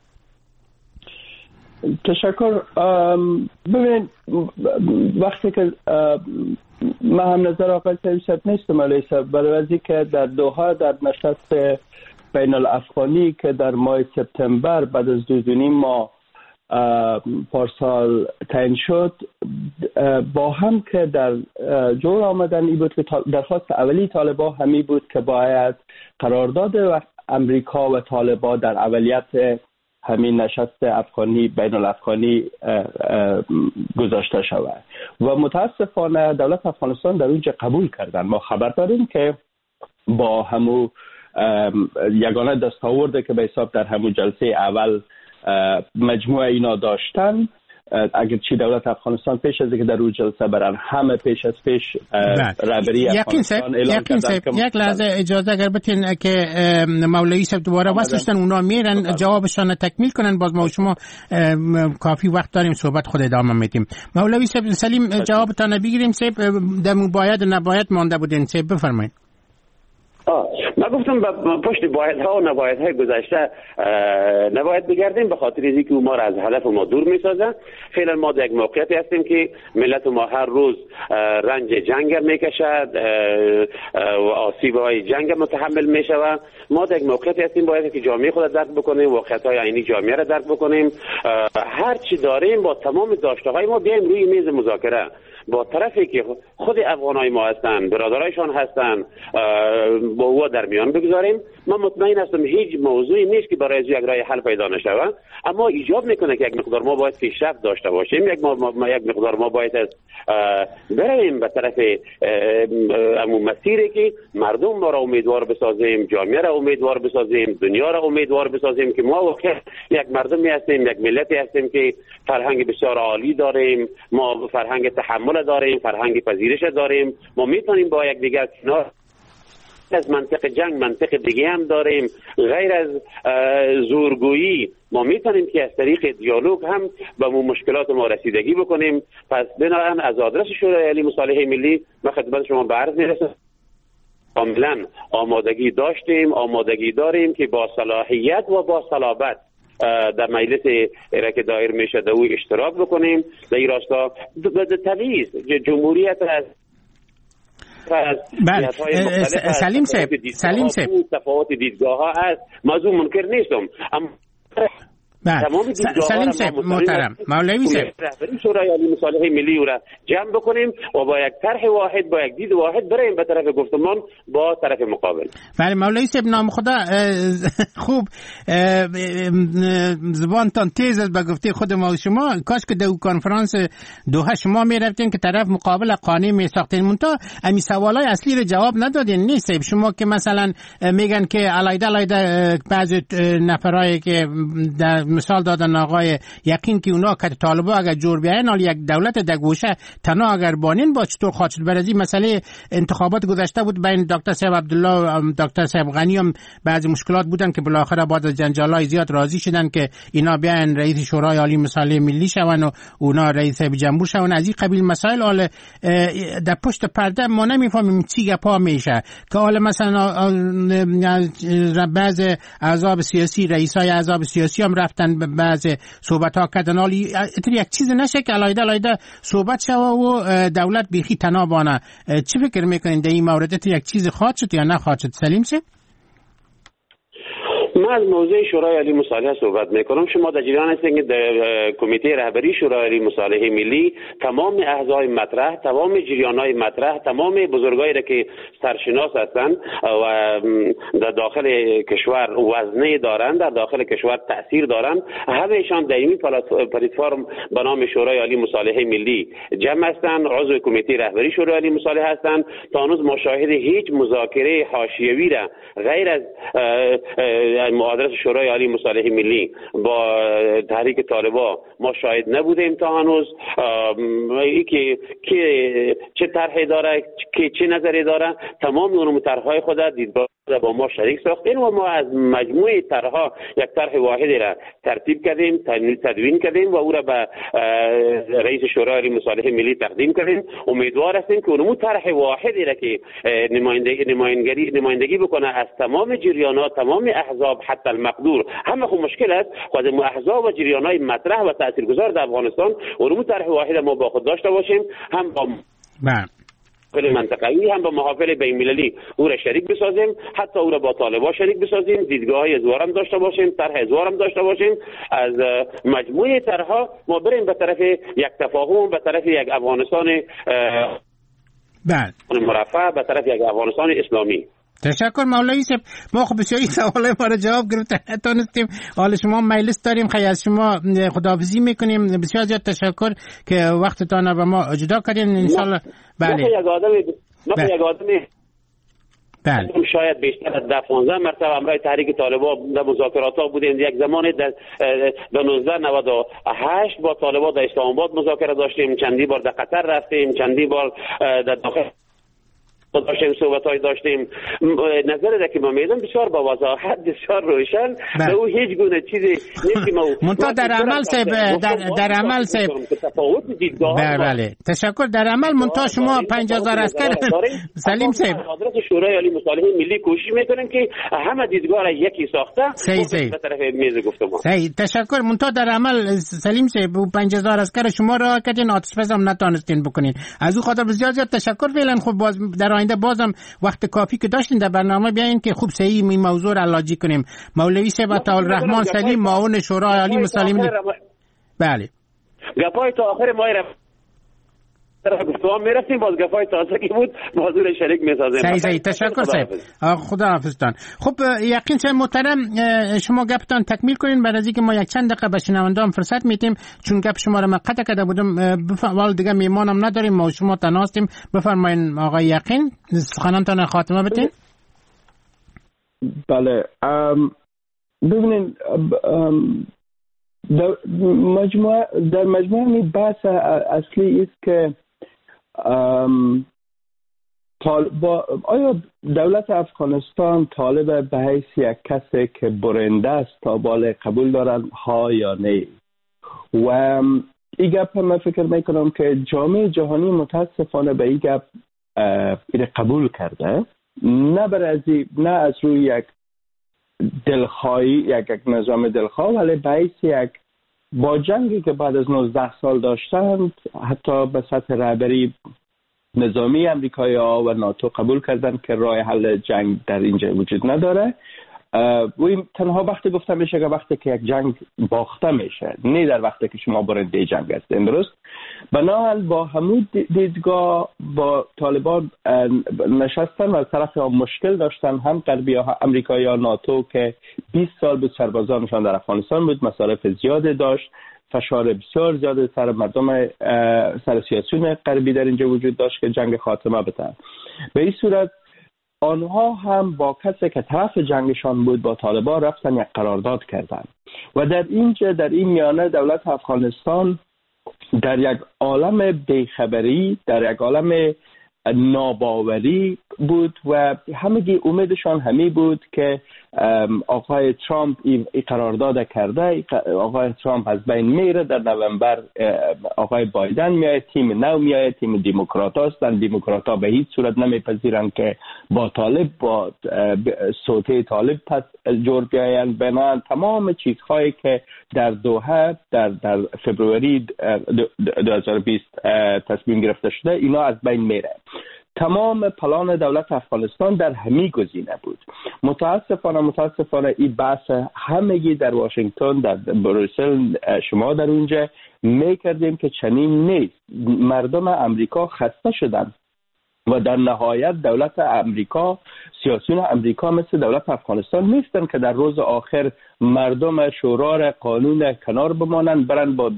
تشکر. ببین وقتی که من هم نظر آقای سلیم صاحب نیستم علیه صاحب، برای وزی که در دوحه در نشست بین الافغانی که در ماه سپتامبر بعد از دو دونیم ما پارسال تعیین شد، با هم که در جور آمدن ای بود که درخواست اولی طالبان همی بود که باید قرارداد امریکا و طالبان در اولیت همین نشست افغانی بین الافغانی گذاشته شود و متاسفانه دولت افغانستان در اونجا قبول کردن. ما خبر داریم که با همو یگانه دستاورده که به حساب در همو جلسه اول مجموعه اینا داشتن اگر چی دولت افغانستان پیش از اینکه در روز جلسه برن همه پیش از پیش رهبری افغانستان اعلام کردن. یک لحظه اجازه اگر بتین که مولوی صاحب دوباره واسطن اونا میرن جوابشان تکمیل کنن، باز ما شما کافی وقت داریم صحبت خود ادامه میدیم. مولوی صاحب سلیم جوابتان بگیریم. صاحب دمو باید و نباید مانده بودین. صاحب بفرمایید. آه من گفتم پشت بایدها و نبایدهای گذشته نباید بگردیم، به خاطر اینکه او ما را از هدف ما دور میسازه. فعلا ما در یک موقعیتی هستیم که ملت ما هر روز رنج جنگ میکشد و آسیب‌های جنگ متحمل میشود. ما در یک موقعیتی هستیم باید که جامعه خود درک بکنیم، واقعیت‌های عینی جامعه را درک بکنیم. هر چی داریم با تمام داشته‌های ما بیایم روی میز مذاکره با طرفی که خود افغانای ما هستن، برادرایشان هستن، با او در میان بگذاریم. من مطمئن هستم هیچ موضوعی نیست که برای یک راه حل پیدا نشود، اما ایجاب میکنه که یک مقدار ما باید پیشرفت داشته باشیم. یک ما, ما یک مقدار ما باید از بریم به طرف امون مسیری که مردم ما را امیدوار بسازیم، جامعه را امیدوار بسازیم، دنیا را امیدوار بسازیم که ما واقعا یک مردمی هستیم، یک ملتی هستیم که فرهنگ بسیار عالی داریم، ما فرهنگ تحمل داریم، فرهنگ پذیرش داریم. ما میتونیم با یک دیگر کنار از منطق جنگ منطق دیگه هم داریم. غیر از زورگویی ما میتونیم که از طریق دیالوگ هم به مشکلات ما رسیدگی بکنیم. پس بنابراین از آدرس شورای عالی مصالحه ملی من خدمت شما به عرض میرسم کاملا آمادگی داشتیم، آمادگی داریم که با صلاحیت و با صلابت در مجلس ایره که دایر میشه در او اشتراک بکنیم. در این راستا طبیعی جمهوریت از بله سلیم صاحب سلیم صاحب تفاوت دیدگاه ها است، موضوع منکر نیستم، اما تمام سلیم صاحب محترم مولوی صاحب رهبری شورای عالی مصالحه ملی را جمع بکنیم و با یک طرح واحد با یک دید واحد بریم به طرف گفتمان با طرف مقابل. بله مولوی صاحب نام خدا خوب زبانتان تیز است به گفته خود ما و شما. کاش که در کنفرانس دوحه شما می رفتین که طرف مقابل قانع می ساختین، منتها امی سوالای اصلی رو جواب ندادین. نیست شما که مثلا میگن که علیده علیده بعضی نفرایی که در مثال دادن آقای یقین که اونا که طالبا اگر جور بیاین حال یک دولت در گوشه تنها اگر بانین با چطور خواهد برازی مسئله انتخابات گذشته بود بین دکتر صاحب عبدالله و دکتر صاحب غنی هم بعضی مشکلات بودن که بالاخره بعد از جنجالای زیاد راضی شدن که اینا بیاین رئیس شورای عالی مصالحه ملی شون و اونا رئیس جمهور شون. از این قبیل مسائل حال در پشت پرده ما نمیفهمیم چی گپا میشه که حالا مثلا بعض احزاب سیاسی رئیسای احزاب سیاسی هم رفتن بعض صحبت ها کردن، حالی یک چیز نشه که علایده علایده صحبت شوه و دولت بیخی تنابانه. چی فکر میکنین در این مورد؟ یک چیز خواهد شد یا نخواهد شد؟ سلیم صاحب من از موضوع شورای عالی مصالحه صحبت میکنم. شما در جریان هستید که در کمیته رهبری شورای عالی مصالحه ملی تمام احزاب مطرح، تمام جریان‌های مطرح، تمام بزرگایی را که سرشناس هستند و در داخل کشور وزنه دارند، در داخل کشور تاثیر دارند، همه‌شان در این پلتفرم به نام شورای عالی مصالحه ملی جمع هستند، عضو کمیته رهبری شورای عالی مصالحه هستند. تا هنوز ما شاهد هیچ مذاکره حاشیه‌ای را غیر از آدرس شورای عالی مصالحه ملی با تحریک طالبان ما شاهد نبودیم تا هنوز. ای که که چه طرحی داره، که چه نظری داره، تمام اون طرح‌های خود دیدگاه با ما شریک ساختیم و ما از مجموعه طرح‌ها یک طرح واحدی را ترتیب کردیم، تدوین کردیم و او را به رئیس شورای عالی مصالحه ملی تقدیم کردیم. امیدوار هستیم که اون طرح واحدی را که نمایندگی نمایندگی نمایندگی بکنه از تمام جریانات، تمام احزاب حتی المقدور، همه خو مشکل است خود احزاب و جریان‌های مطرح و تاثیرگذار در افغانستان اون طرح واحد ما با خود داشته باشیم، هم با محافل منطقه‌ای هم با محافل بین‌المللی او را شریک بسازیم، حتی او را با طالبان شریک بسازیم، دیدگاه‌های ازوارم داشته باشیم، طرح ازوارم داشته باشیم. از مجموعه طرح‌ها ما بریم به طرف یک تفاهم، به طرف یک افغانستان بله مرفه، به طرف یک افغانستان اسلامی. تشکر مولوی صاحب. ما خب بسیاری سوالای ما رو جواب گرفتیم، نتونستیم. حالا شما مجلس داریم، خیلی از شما خداحافظی میکنیم. بسیار زیاد تشکر که وقتتان رو به ما جدا کردین. ان شاء الله. بله. یک آدم یک آدم بله. شاید بیشتر از ده پانزده مرتبه همراه تحریک طالبان در مذاکرات ها بودیم. یک زمانی در در نوزده نود و هشت با طالبان در اسلام آباد مذاکره داشتیم، چندی بار در قطر رفتیم، چندی بار در داخل داشتیم صحبت‌های داشتیم. نظر را که ما میدم بسیار با وضاحت بسیار روشن و او هیچ گونه چیزی نیست که ما منتها در عمل سب در در عمل سب بله بله تشکر. در عمل منتها شما پنجاه هزار عسکر سلیم صاحب حضرت شورای عالی مصالحه ملی کوشش میکنن که همه دیدگاه را یکی ساخته به طرف میز گفتمان. صحیح تشکر. منتها در عمل سلیم صاحب پنجاه هزار عسکر شما را کردین آتش بس هم نتونستین بکنین. از او خاطر بسیار زیاد تشکر. فعلا خب باز در آینده بازم وقت کافی که داشتین در برنامه بیاین که خوب صحیح این موضوع را علاجی کنیم. مولوی صاحب عطاالرحمن سلیم معاون شورای عالی مصالحه بله گپای تا آخر ما را گفتمان میرسیم، باز گفای تازه که بود موضوع شریک میسازیم. صحیح صحیح تشکر صاحب. خدا حافظتان. خب یقین صاحب محترم شما گپتان تکمیل کنین بعد از اینکه ما یک چند دقیقه به شنوندگان فرصت میتیم، چون گپ شما را من قطع کرده بودم. بفرمایید دیگه میمانم نداریم، ما شما تنها هستیم. بفرمایید آقای یقین سخنانتان خاتمه بدین. بله ببینید در مجموعه در مجموعه بحث اصلی است که با آیا دولت افغانستان طالب به حیث یک کسی که برنده است تا بالا قبول دارن ها یا نه؟ و این گپ من فکر میکنم که جامعه جهانی متاسفانه به این گپ این قبول کرده، نه برای نه از روی یک دلخواهی یک یک نظام دلخواه، ولی به حیث یک با جنگی که بعد از نوزده سال داشتند حتی به سطح رهبری نظامی امریکایی ها و ناتو قبول کردن که راه حل جنگ در اینجا وجود نداره. و تنها وقتی گفتم میشه که وقتی که یک جنگ باخته میشه، نه در وقتی که شما برنده جنگ هستید. درست؟ بنابراین با همون دیدگاه با طالبان نشستن و از طرف ها مشکل داشتن، هم غربی ها امریکایی ها ناتو که بیست سال بود سربازانشان در افغانستان بود، مصارف زیاد داشت، فشار بسیار زیاد سر مردم سر سیاسیون غربی در اینجا وجود داشت که جنگ خاتمه بدن. به این صورت آنها هم با کسی که طرف جنگشان بود با طالبان رفتن یک قرارداد کردن و در اینجا در این میانه دولت افغانستان در یک عالم بیخبری، در یک عالم ناباوری بود و همگی امیدشان همی بود که آقای ترامپ این قرارداد کرده، آقای ترامپ از بین میره، در نوامبر آقای بایدن میاد، تیم نو میاد، تیم دموکرات هستند. دموکرات ها به هیچ صورت نمیپذیرند که با طالب با صوته طالب پس جور بیاین. بنابراین تمام چیزهایی که در دوحه در در فبروری دو هزار و بیست تصمیم گرفته شده اینا از بین میره. تمام پلان دولت افغانستان در همین گزینه بود. متاسفانه متاسفانه این بحث همگی در واشنگتن، در بروسل، شما در اونجا میکردیم که چنین نیست. مردم امریکا خسته شدند و در نهایت دولت امریکا، سیاسیون امریکا مثل دولت افغانستان نیستن که در روز آخر مردم شورای قانون کنار بمانند، برن با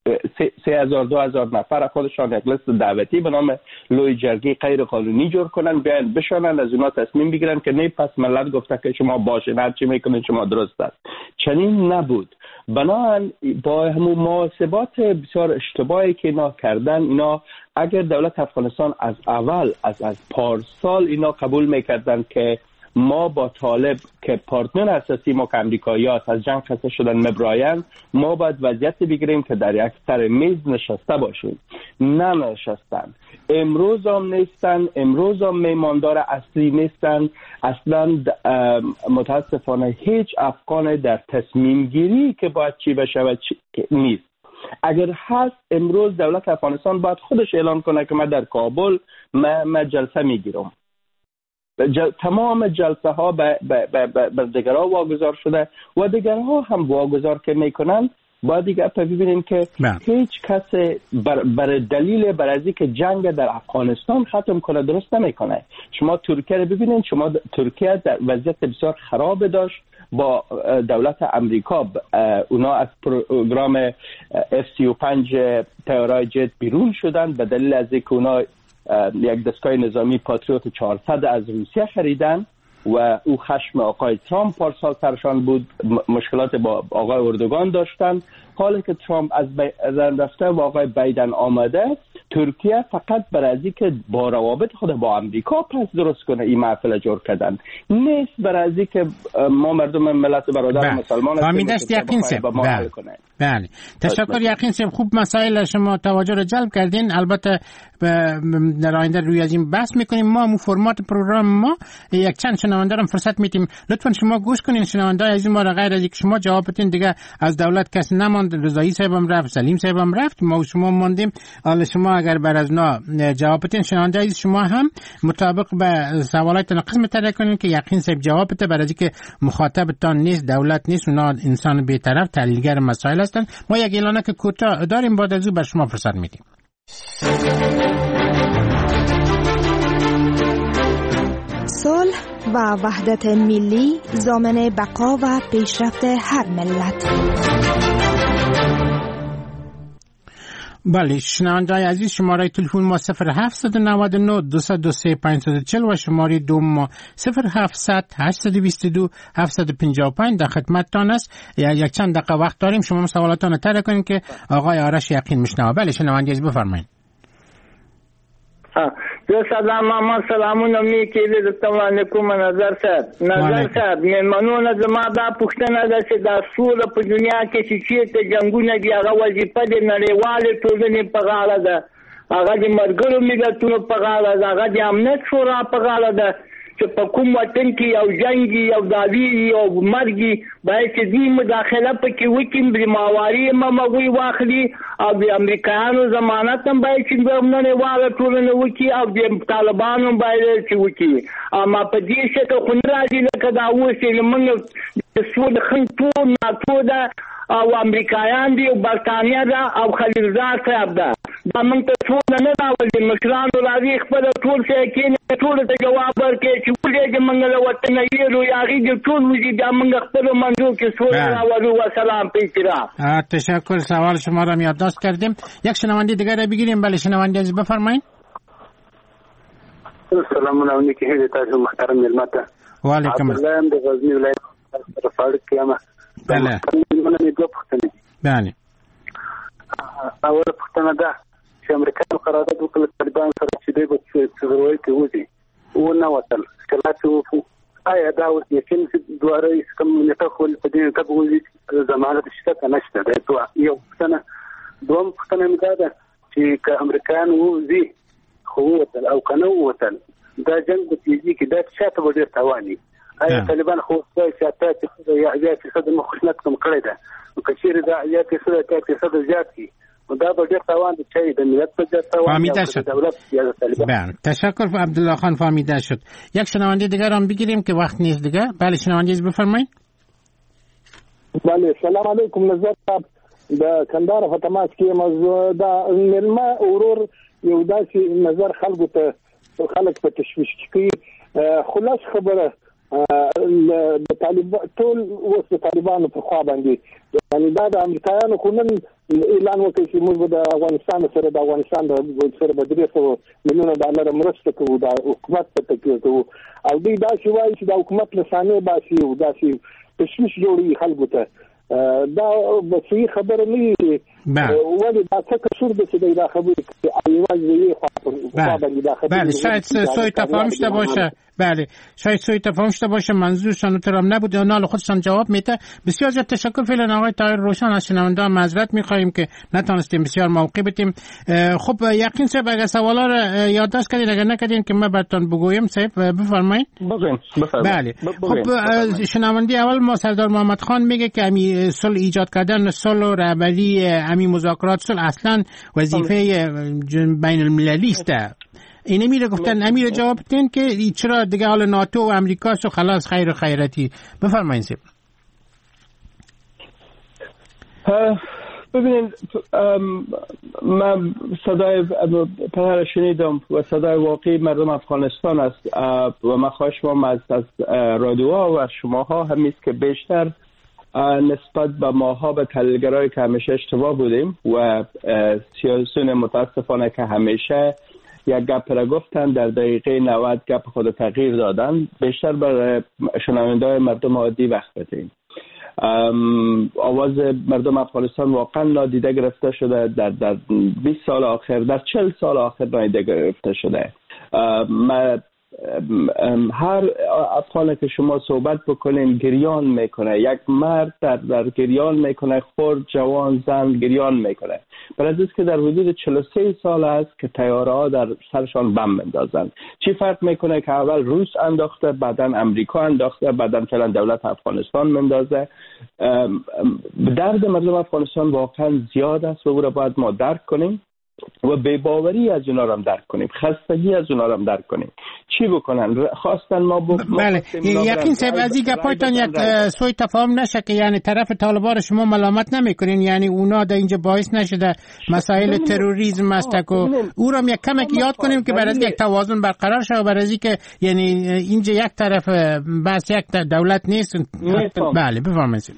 سه هزار دو هزار نفر خودشان یک لیست دعوتی به نام لوی جرگه غیر قانونی جور کنن، بیان بشانن، از اونا تصمیم بگیرن که نه پس ملت گفته که شما باشین، هر چی میکنین شما درست است. چنین نبود. بنابراین با همون محاسبات بسیار اشتباهی که اینا کردن، اینا اگر دولت افغانستان از اول از از پارسال اینا قبول میکردن که ما با طالب که پارتنر اساسی ما که امریکایی هست از جنگ خسته شدن مبراین، ما باید وضعیت بگیریم که در یک سر میز نشسته باشیم. نه نشستن، امروز هم نیستن، امروز هم میماندار اصلی نیستن. اصلا متاسفانه هیچ افغان در تصمیم گیری که باید چی بشه و چی نیست. اگر هست امروز دولت افغانستان باید خودش اعلان کنه که من در کابل من, من جلسه میگیرم. جل... تمام جلسه ها به, به, به, به, به دیگرها واگذار شده و دیگرها هم واگذار که میکنن. باید دیگه ببینیم که من. هیچ کس بر, بر دلیل برای که جنگ در افغانستان ختم کنه درست نمیکنه. شما ترکیه رو ببینید، شما ترکیه در وضعیت بسیار خراب داشت با دولت امریکا، اونا از پروگرام اف سی و پنج طیاره‌های جت بیرون شدن به دلیل از اینکه اونا یک دستگاه نظامی پاتریوت چهارصد از روسیه خریدن و او خشم آقای ترامپ پارسال سرشان بود، مشکلات با آقای اردوگان داشتن. حالا که ترامپ از بین رفته و آقای بایدن آمده، ترکیه فقط برای از اینکه با روابط خود با امریکا پس درست کنه این محفل جور کردن، نیست برای از اینکه ما مردم ملت برادر مسلمان هستیم یقین سب بله. بله تشکر یقین سب، خوب مسائل شما توجه رو جلب کردین. البته در آینده روی از این بحث میکنیم. ما مو فرمات پروگرام ما یک چند شنونده رو فرصت میدیم، لطفا شما گوش کنین. شنونده از ما را غیر از اینکه شما جواب بدین دیگه از دولت کس نماند، رضایی صاحبم رفت، سلیم صاحبم رفت، ما و شما ماندیم. حالا شما اگر بر از نا جواب بدین، شنونده از شما هم مطابق به سوالات قسم تر کنین که یقین صاحب جواب بده، برای اینکه مخاطبتان نیست، دولت نیست، اونا انسان بی‌طرف تحلیلگر مسائل هستن. ما یک اعلانه که کوتاه داریم، بعد از او بر شما فرصت میدیم. صلح و وحدت ملی ضامن بقا و پیشرفت هر ملت. بله شنونده‌های عزیز، شماره تلفن ما صفر هفت نه نه دو دو سه پنج چهار صفر و شماره دوم ما صفر هفت هشت دو دو هفت پنج پنج در خدمتتان است. یک چند دقیقه وقت داریم، شما سوالاتون رو طرح کنین که آقای آرش یقین میشنوه. بله شنونده عزیز بفرمایید. زه سلام ما سلامونه می کې د تمام کوم نظر صاحب نظر صاحب مېمنونه زما دا پوښتنه ده چې دا سوله په دنیا کې چې چیرته جنگونه دي هغه وظیفه د نړیوالې ټولنې په غاړه ده، هغه د ملګرو ملتونو په غاړه ده، هغه د امنیت شورا په غاړه ده چې په کوم وطن کې یو جنګي یو داوی یو مرګي باید چې دې مداخله پکې وکړي، بیماری مموي واخلي او د امریکایانو ضمانت هم باید چې نړیواله ټولنه وکړي او د طالبانو باید چې وکړي. اما په دې شکل خو نه راځي لکه دا اوس چې موږ د سود خنټو ناتو ده او امریکایان دي او برتانیا ده او خلیلزاد صاحب ده، دا موږ ته ټول نه راولي. مشرانو راځي خپل ټول څه کې ټول ته جواب ورکړي چې ولې چې موږ له وطن یې روي هغه د ټول وجود د موږ خپل منځو کې سوال راوړو. و سلام پیچرا. تشکر، سوال شما را یادداشت کردیم. یک شنونده دیگر را بگیریم. بله شنونده عزیز بفرمایید. سلام علیکم تاسو محترم ملت. و علیکم السلام. د غزنی ولایت رفاړ کیما. بله مونږ دوه پوښتنې. بله اول پوښتنه ده چې امریکا قرارداد وکړ طالبان سره چې دوی په څلوري کې وځي او نه وصل کله چې آیا دا اوس یقین چې دوه رئیس کوم نته خپل په دې ته وځي ضمانت شته کنه شته. دا یو پوښتنه. دوم پوښتنه مې ده چې که امریکایان وځي خو وصل او کنه وصل دا جنگ په تیزی کې دا شاته وړي تواني. آیا طالبان خو څه چې یا یا چې څه د مخالفت کوم کړی ده که چیرې دا یا چې څه چې څه زیات کی دا به ډېر توان دي چې د ملت په ځای توان د دولت یا د طالبان. بله تشکر عبدالله خان، فهمیده شد. یک شنونده دیگر هم بگیریم که وقت نیست دیگه. بله شنونده بفرمایید. بله سلام علیکم. نظر صاحب د کندهار په تماس کې موضوع دا ملما اورور یو داسې نظر خلکو ته خلک په تشویش کوي. خلاص خبره د طالبان ټول اوس د طالبانو په خوا باندې یعنی دا د امریکایانو خو نن اعلان وکړي چې موږ د افغانستان سره د افغانستان د سره به درې سوه میلیونه ډالر مرسته کوو، د حکومت په تکیه کوو، او دوی داسې وایي چې د حکومت رسانې باسي او داسې تشویش جوړوي خلکو ته. دا به صحیح خبره نه وي. ولې دا څه قصور ده چې دوی دا خبرې کوي او یوازې یې خوا باندې دا خبرې. بله شاید سوی تفاهم شده باشه. بله شاید سوی تفاهم شده باشه، منظورشان ترام نبوده، اونا خودشان جواب میده. بسیار زیاد تشکر. فعلا آقای طاهر روشن از شنونده معذرت میخواهیم که نتونستیم بسیار موقع بدیم. خب یقین صاحب اگر سوالا رو یادداشت کردین، اگر نکردین که من براتون بگویم صاحب بفرمایید. بگویم. بله خب شنونده اول ما سردار محمد خان میگه که امی صلح ایجاد کردن صلح و رهبری امی مذاکرات صلح اصلا وظیفه بین المللی است. اینه میره گفتن امیر جواب بدین که چرا دیگه حال ناتو و امریکا سو خلاص خیر و خیرتی. بفرمایید سید. ببینید من صدای پناه شنیدم و صدای واقعی مردم افغانستان است و من خواهش ما از, از رادیوها و شماها همیست که بیشتر نسبت به ماها به تحلیلگرایی که همیشه اشتباه بودیم و سیاسیون متاسفانه که همیشه یک گپ را گفتن در دقیقه نود گپ خود تغییر دادن. بیشتر برای شنونده‌های مردم عادی وقت بدیم. آواز مردم افغانستان واقعا نادیده گرفته شده. در در بیست سال آخر، در چهل سال آخر نادیده گرفته شده. ما هر افغانی که شما صحبت بکنین گریان میکنه. یک مرد در, در گریان میکنه، خرد، جوان، زن گریان میکنه. برای از که در حدود چهل و سه سال است که طیاره ها در سرشان بم میندازن. چی فرق میکنه که اول روس انداخته، بعدا امریکا انداخته، بعدا فعلا دولت افغانستان میندازه. درد مردم افغانستان واقعا زیاد است و او را باید ما درک کنیم و بی‌باوری از اونا رو هم درک کنیم، خستگی از اونا رو هم درک کنیم. چی بکنن؟ خواستن ما ب... بله یقین صاحب از این گپایتان یک سوی تفاهم نشه که یعنی طرف طالبان شما ملامت نمیکنین، یعنی اونا در اینجا باعث نشده مسائل تروریسم است و او را هم یک کمک یاد کنیم که برای یک توازن برقرار شه و برای که یعنی اینجا یک طرف بس یک دولت نیست. بله بفرمایید.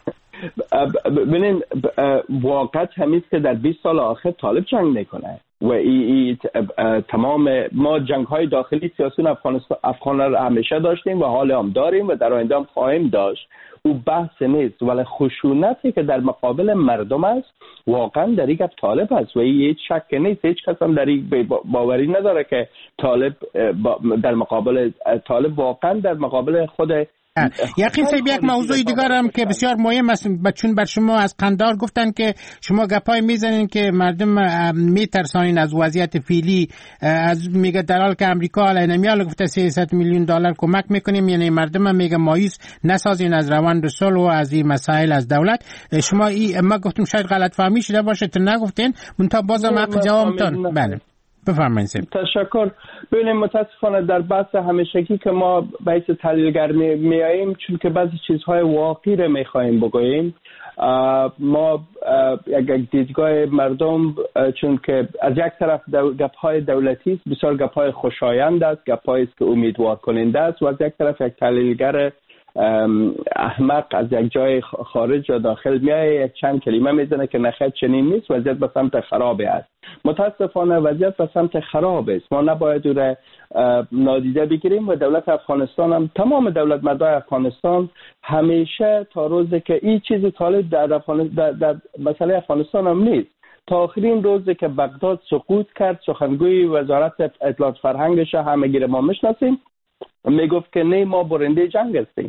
ببینین واقعا همیست که در بیست سال آخر طالب جنگ میکنه و ای, ای تمام ما جنگ های داخلی سیاسی افغانستان افغان را همیشه داشتیم و حال هم داریم و در آینده هم خواهیم داشت. او بحث نیست، ولی خشونتی که در مقابل مردم است واقعا در یک طالب است و هیچ شک نیست. هیچ کس هم در یک باوری نداره که طالب در مقابل طالب واقعا در مقابل خود. یقین صاحب یک موضوع دیگر هم که بسیار مهم است، چون بر شما از قندهار گفتن که شما گپای میزنین که مردم میترسانین از وضعیت فعلی، از میگه در حال که امریکا علیه نمیال گفته سیصد میلیون دلار کمک میکنیم، یعنی مردم میگه مایوس نسازین از روند صلح و از این مسائل از دولت. شما ای ما گفتم شاید غلط فهمی شده باشه تو نگفتین، منتها بازم حق جوابتون. بله بفرمایید. تشکر. ببینیم متاسفانه در بحث همیشگی که ما بحث تحلیلگر میاییم، چون که بعضی چیزهای واقعی رو میخوایم بگوییم، ما یک دیدگاه مردم، چون که از یک طرف گپ‌های دولتی است، بسیار گپ‌های خوشایند است، گپ‌هایی است که امیدوار کننده است، و از یک طرف یک تحلیلگر احمق از یک جای خارج و داخل میایه یک چند کلمه میزنه که نخیر چنین نیست، وضعیت به سمت خرابه است. متاسفانه وضعیت به سمت خراب است. ما نباید او را نادیده بگیریم و دولت افغانستان هم، تمام دولت مردای افغانستان همیشه تا روزی که این چیزی طالب در, افغان... در, در مسئله افغانستان هم نیست، تا آخرین روزی که بغداد سقوط کرد، سخنگوی وزارت اطلاعات فرهنگش همگی ما میشناسیم، میگفت که نه ما برنده جنگ هستیم.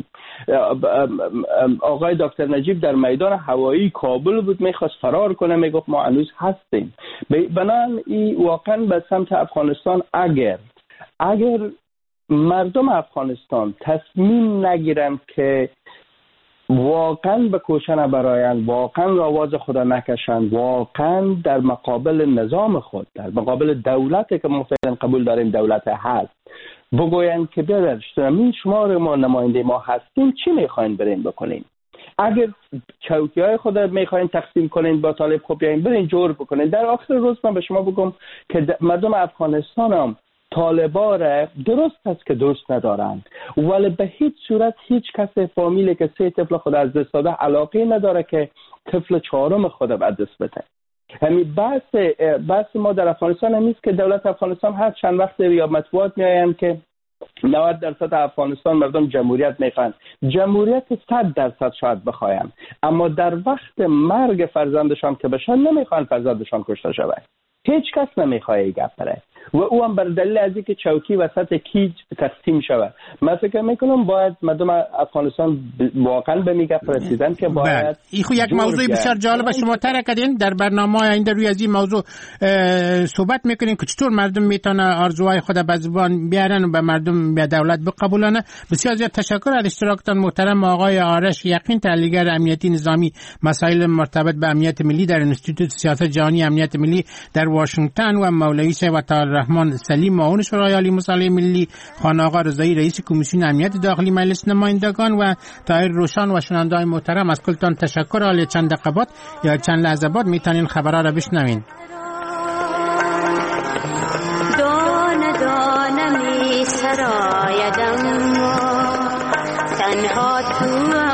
آقای دکتر نجیب در میدان هوایی کابل بود، میخواست فرار کنه، میگفت ما هنوز هستیم. بنابراین این واقعا به سمت افغانستان اگر اگر مردم افغانستان تصمیم نگیرن که واقعا بکوشن برایان، واقعا آواز خدا نکشن، واقعا در مقابل نظام خود، در مقابل دولتی که ما فعلا قبول داریم دولت هست، بگوین که بیادر این شما ما نماینده ما هستیم، چی میخواین برین بکنین؟ اگر چوکی های خود میخواین تقسیم کنین با طالب، خب بیاین برین جور بکنین. در آخر روز من به شما بگم که مردم افغانستان هم طالبا را درست است که دوست ندارن، ولی به هیچ صورت هیچ کس فامیلی که سه طفل خود از دست داده علاقه نداره که طفل چهارم خود از دست بده. همین بحث بحث ما در افغانستان هم نیست که دولت افغانستان هر چند وقت یا مطبوعات میآیند که نود درصد افغانستان مردم جمهوریت میخوان. جمهوریت صد درصد شاید بخواین، اما در وقت مرگ فرزندشان که بشن نمیخوان فرزندشان کشته شود. هیچ کس نمیخواد این گپ بره و او هم بر دلیل از اینکه چوکی وسط کیج تقسیم شود. من فکر میکنم باید مردم افغانستان واقعا به میگه رسیدن که باید این خو یک موضوع بسیار جالب شما طرح کردین. در برنامه آینده روی از این موضوع صحبت میکنیم که چطور مردم میتونه آرزوهای خود به زبان بیارن و به مردم به دولت بقبولانه. بسیار زیاد تشکر از اشتراکتان محترم آقای آرش یقین، تحلیلگر امنیتی نظامی مسائل مرتبط به امنیت ملی در انستیتوت سیاست جهانی امنیت ملی در واشنگتن، و مولوی سیوت رحمان سلیم معاون شورای عالی مصالحه ملی، خان آقا رضایی رئیس کمیسیون امنیت داخلی مجلس نمایندگان و طاهر روشان و شنونده‌های محترم از کلتان تشکر. حالا چند دقیقه بعد یا چند لحظه بعد میتونین خبرها را بشنوین. دانه دانه می سرایدم تنها تو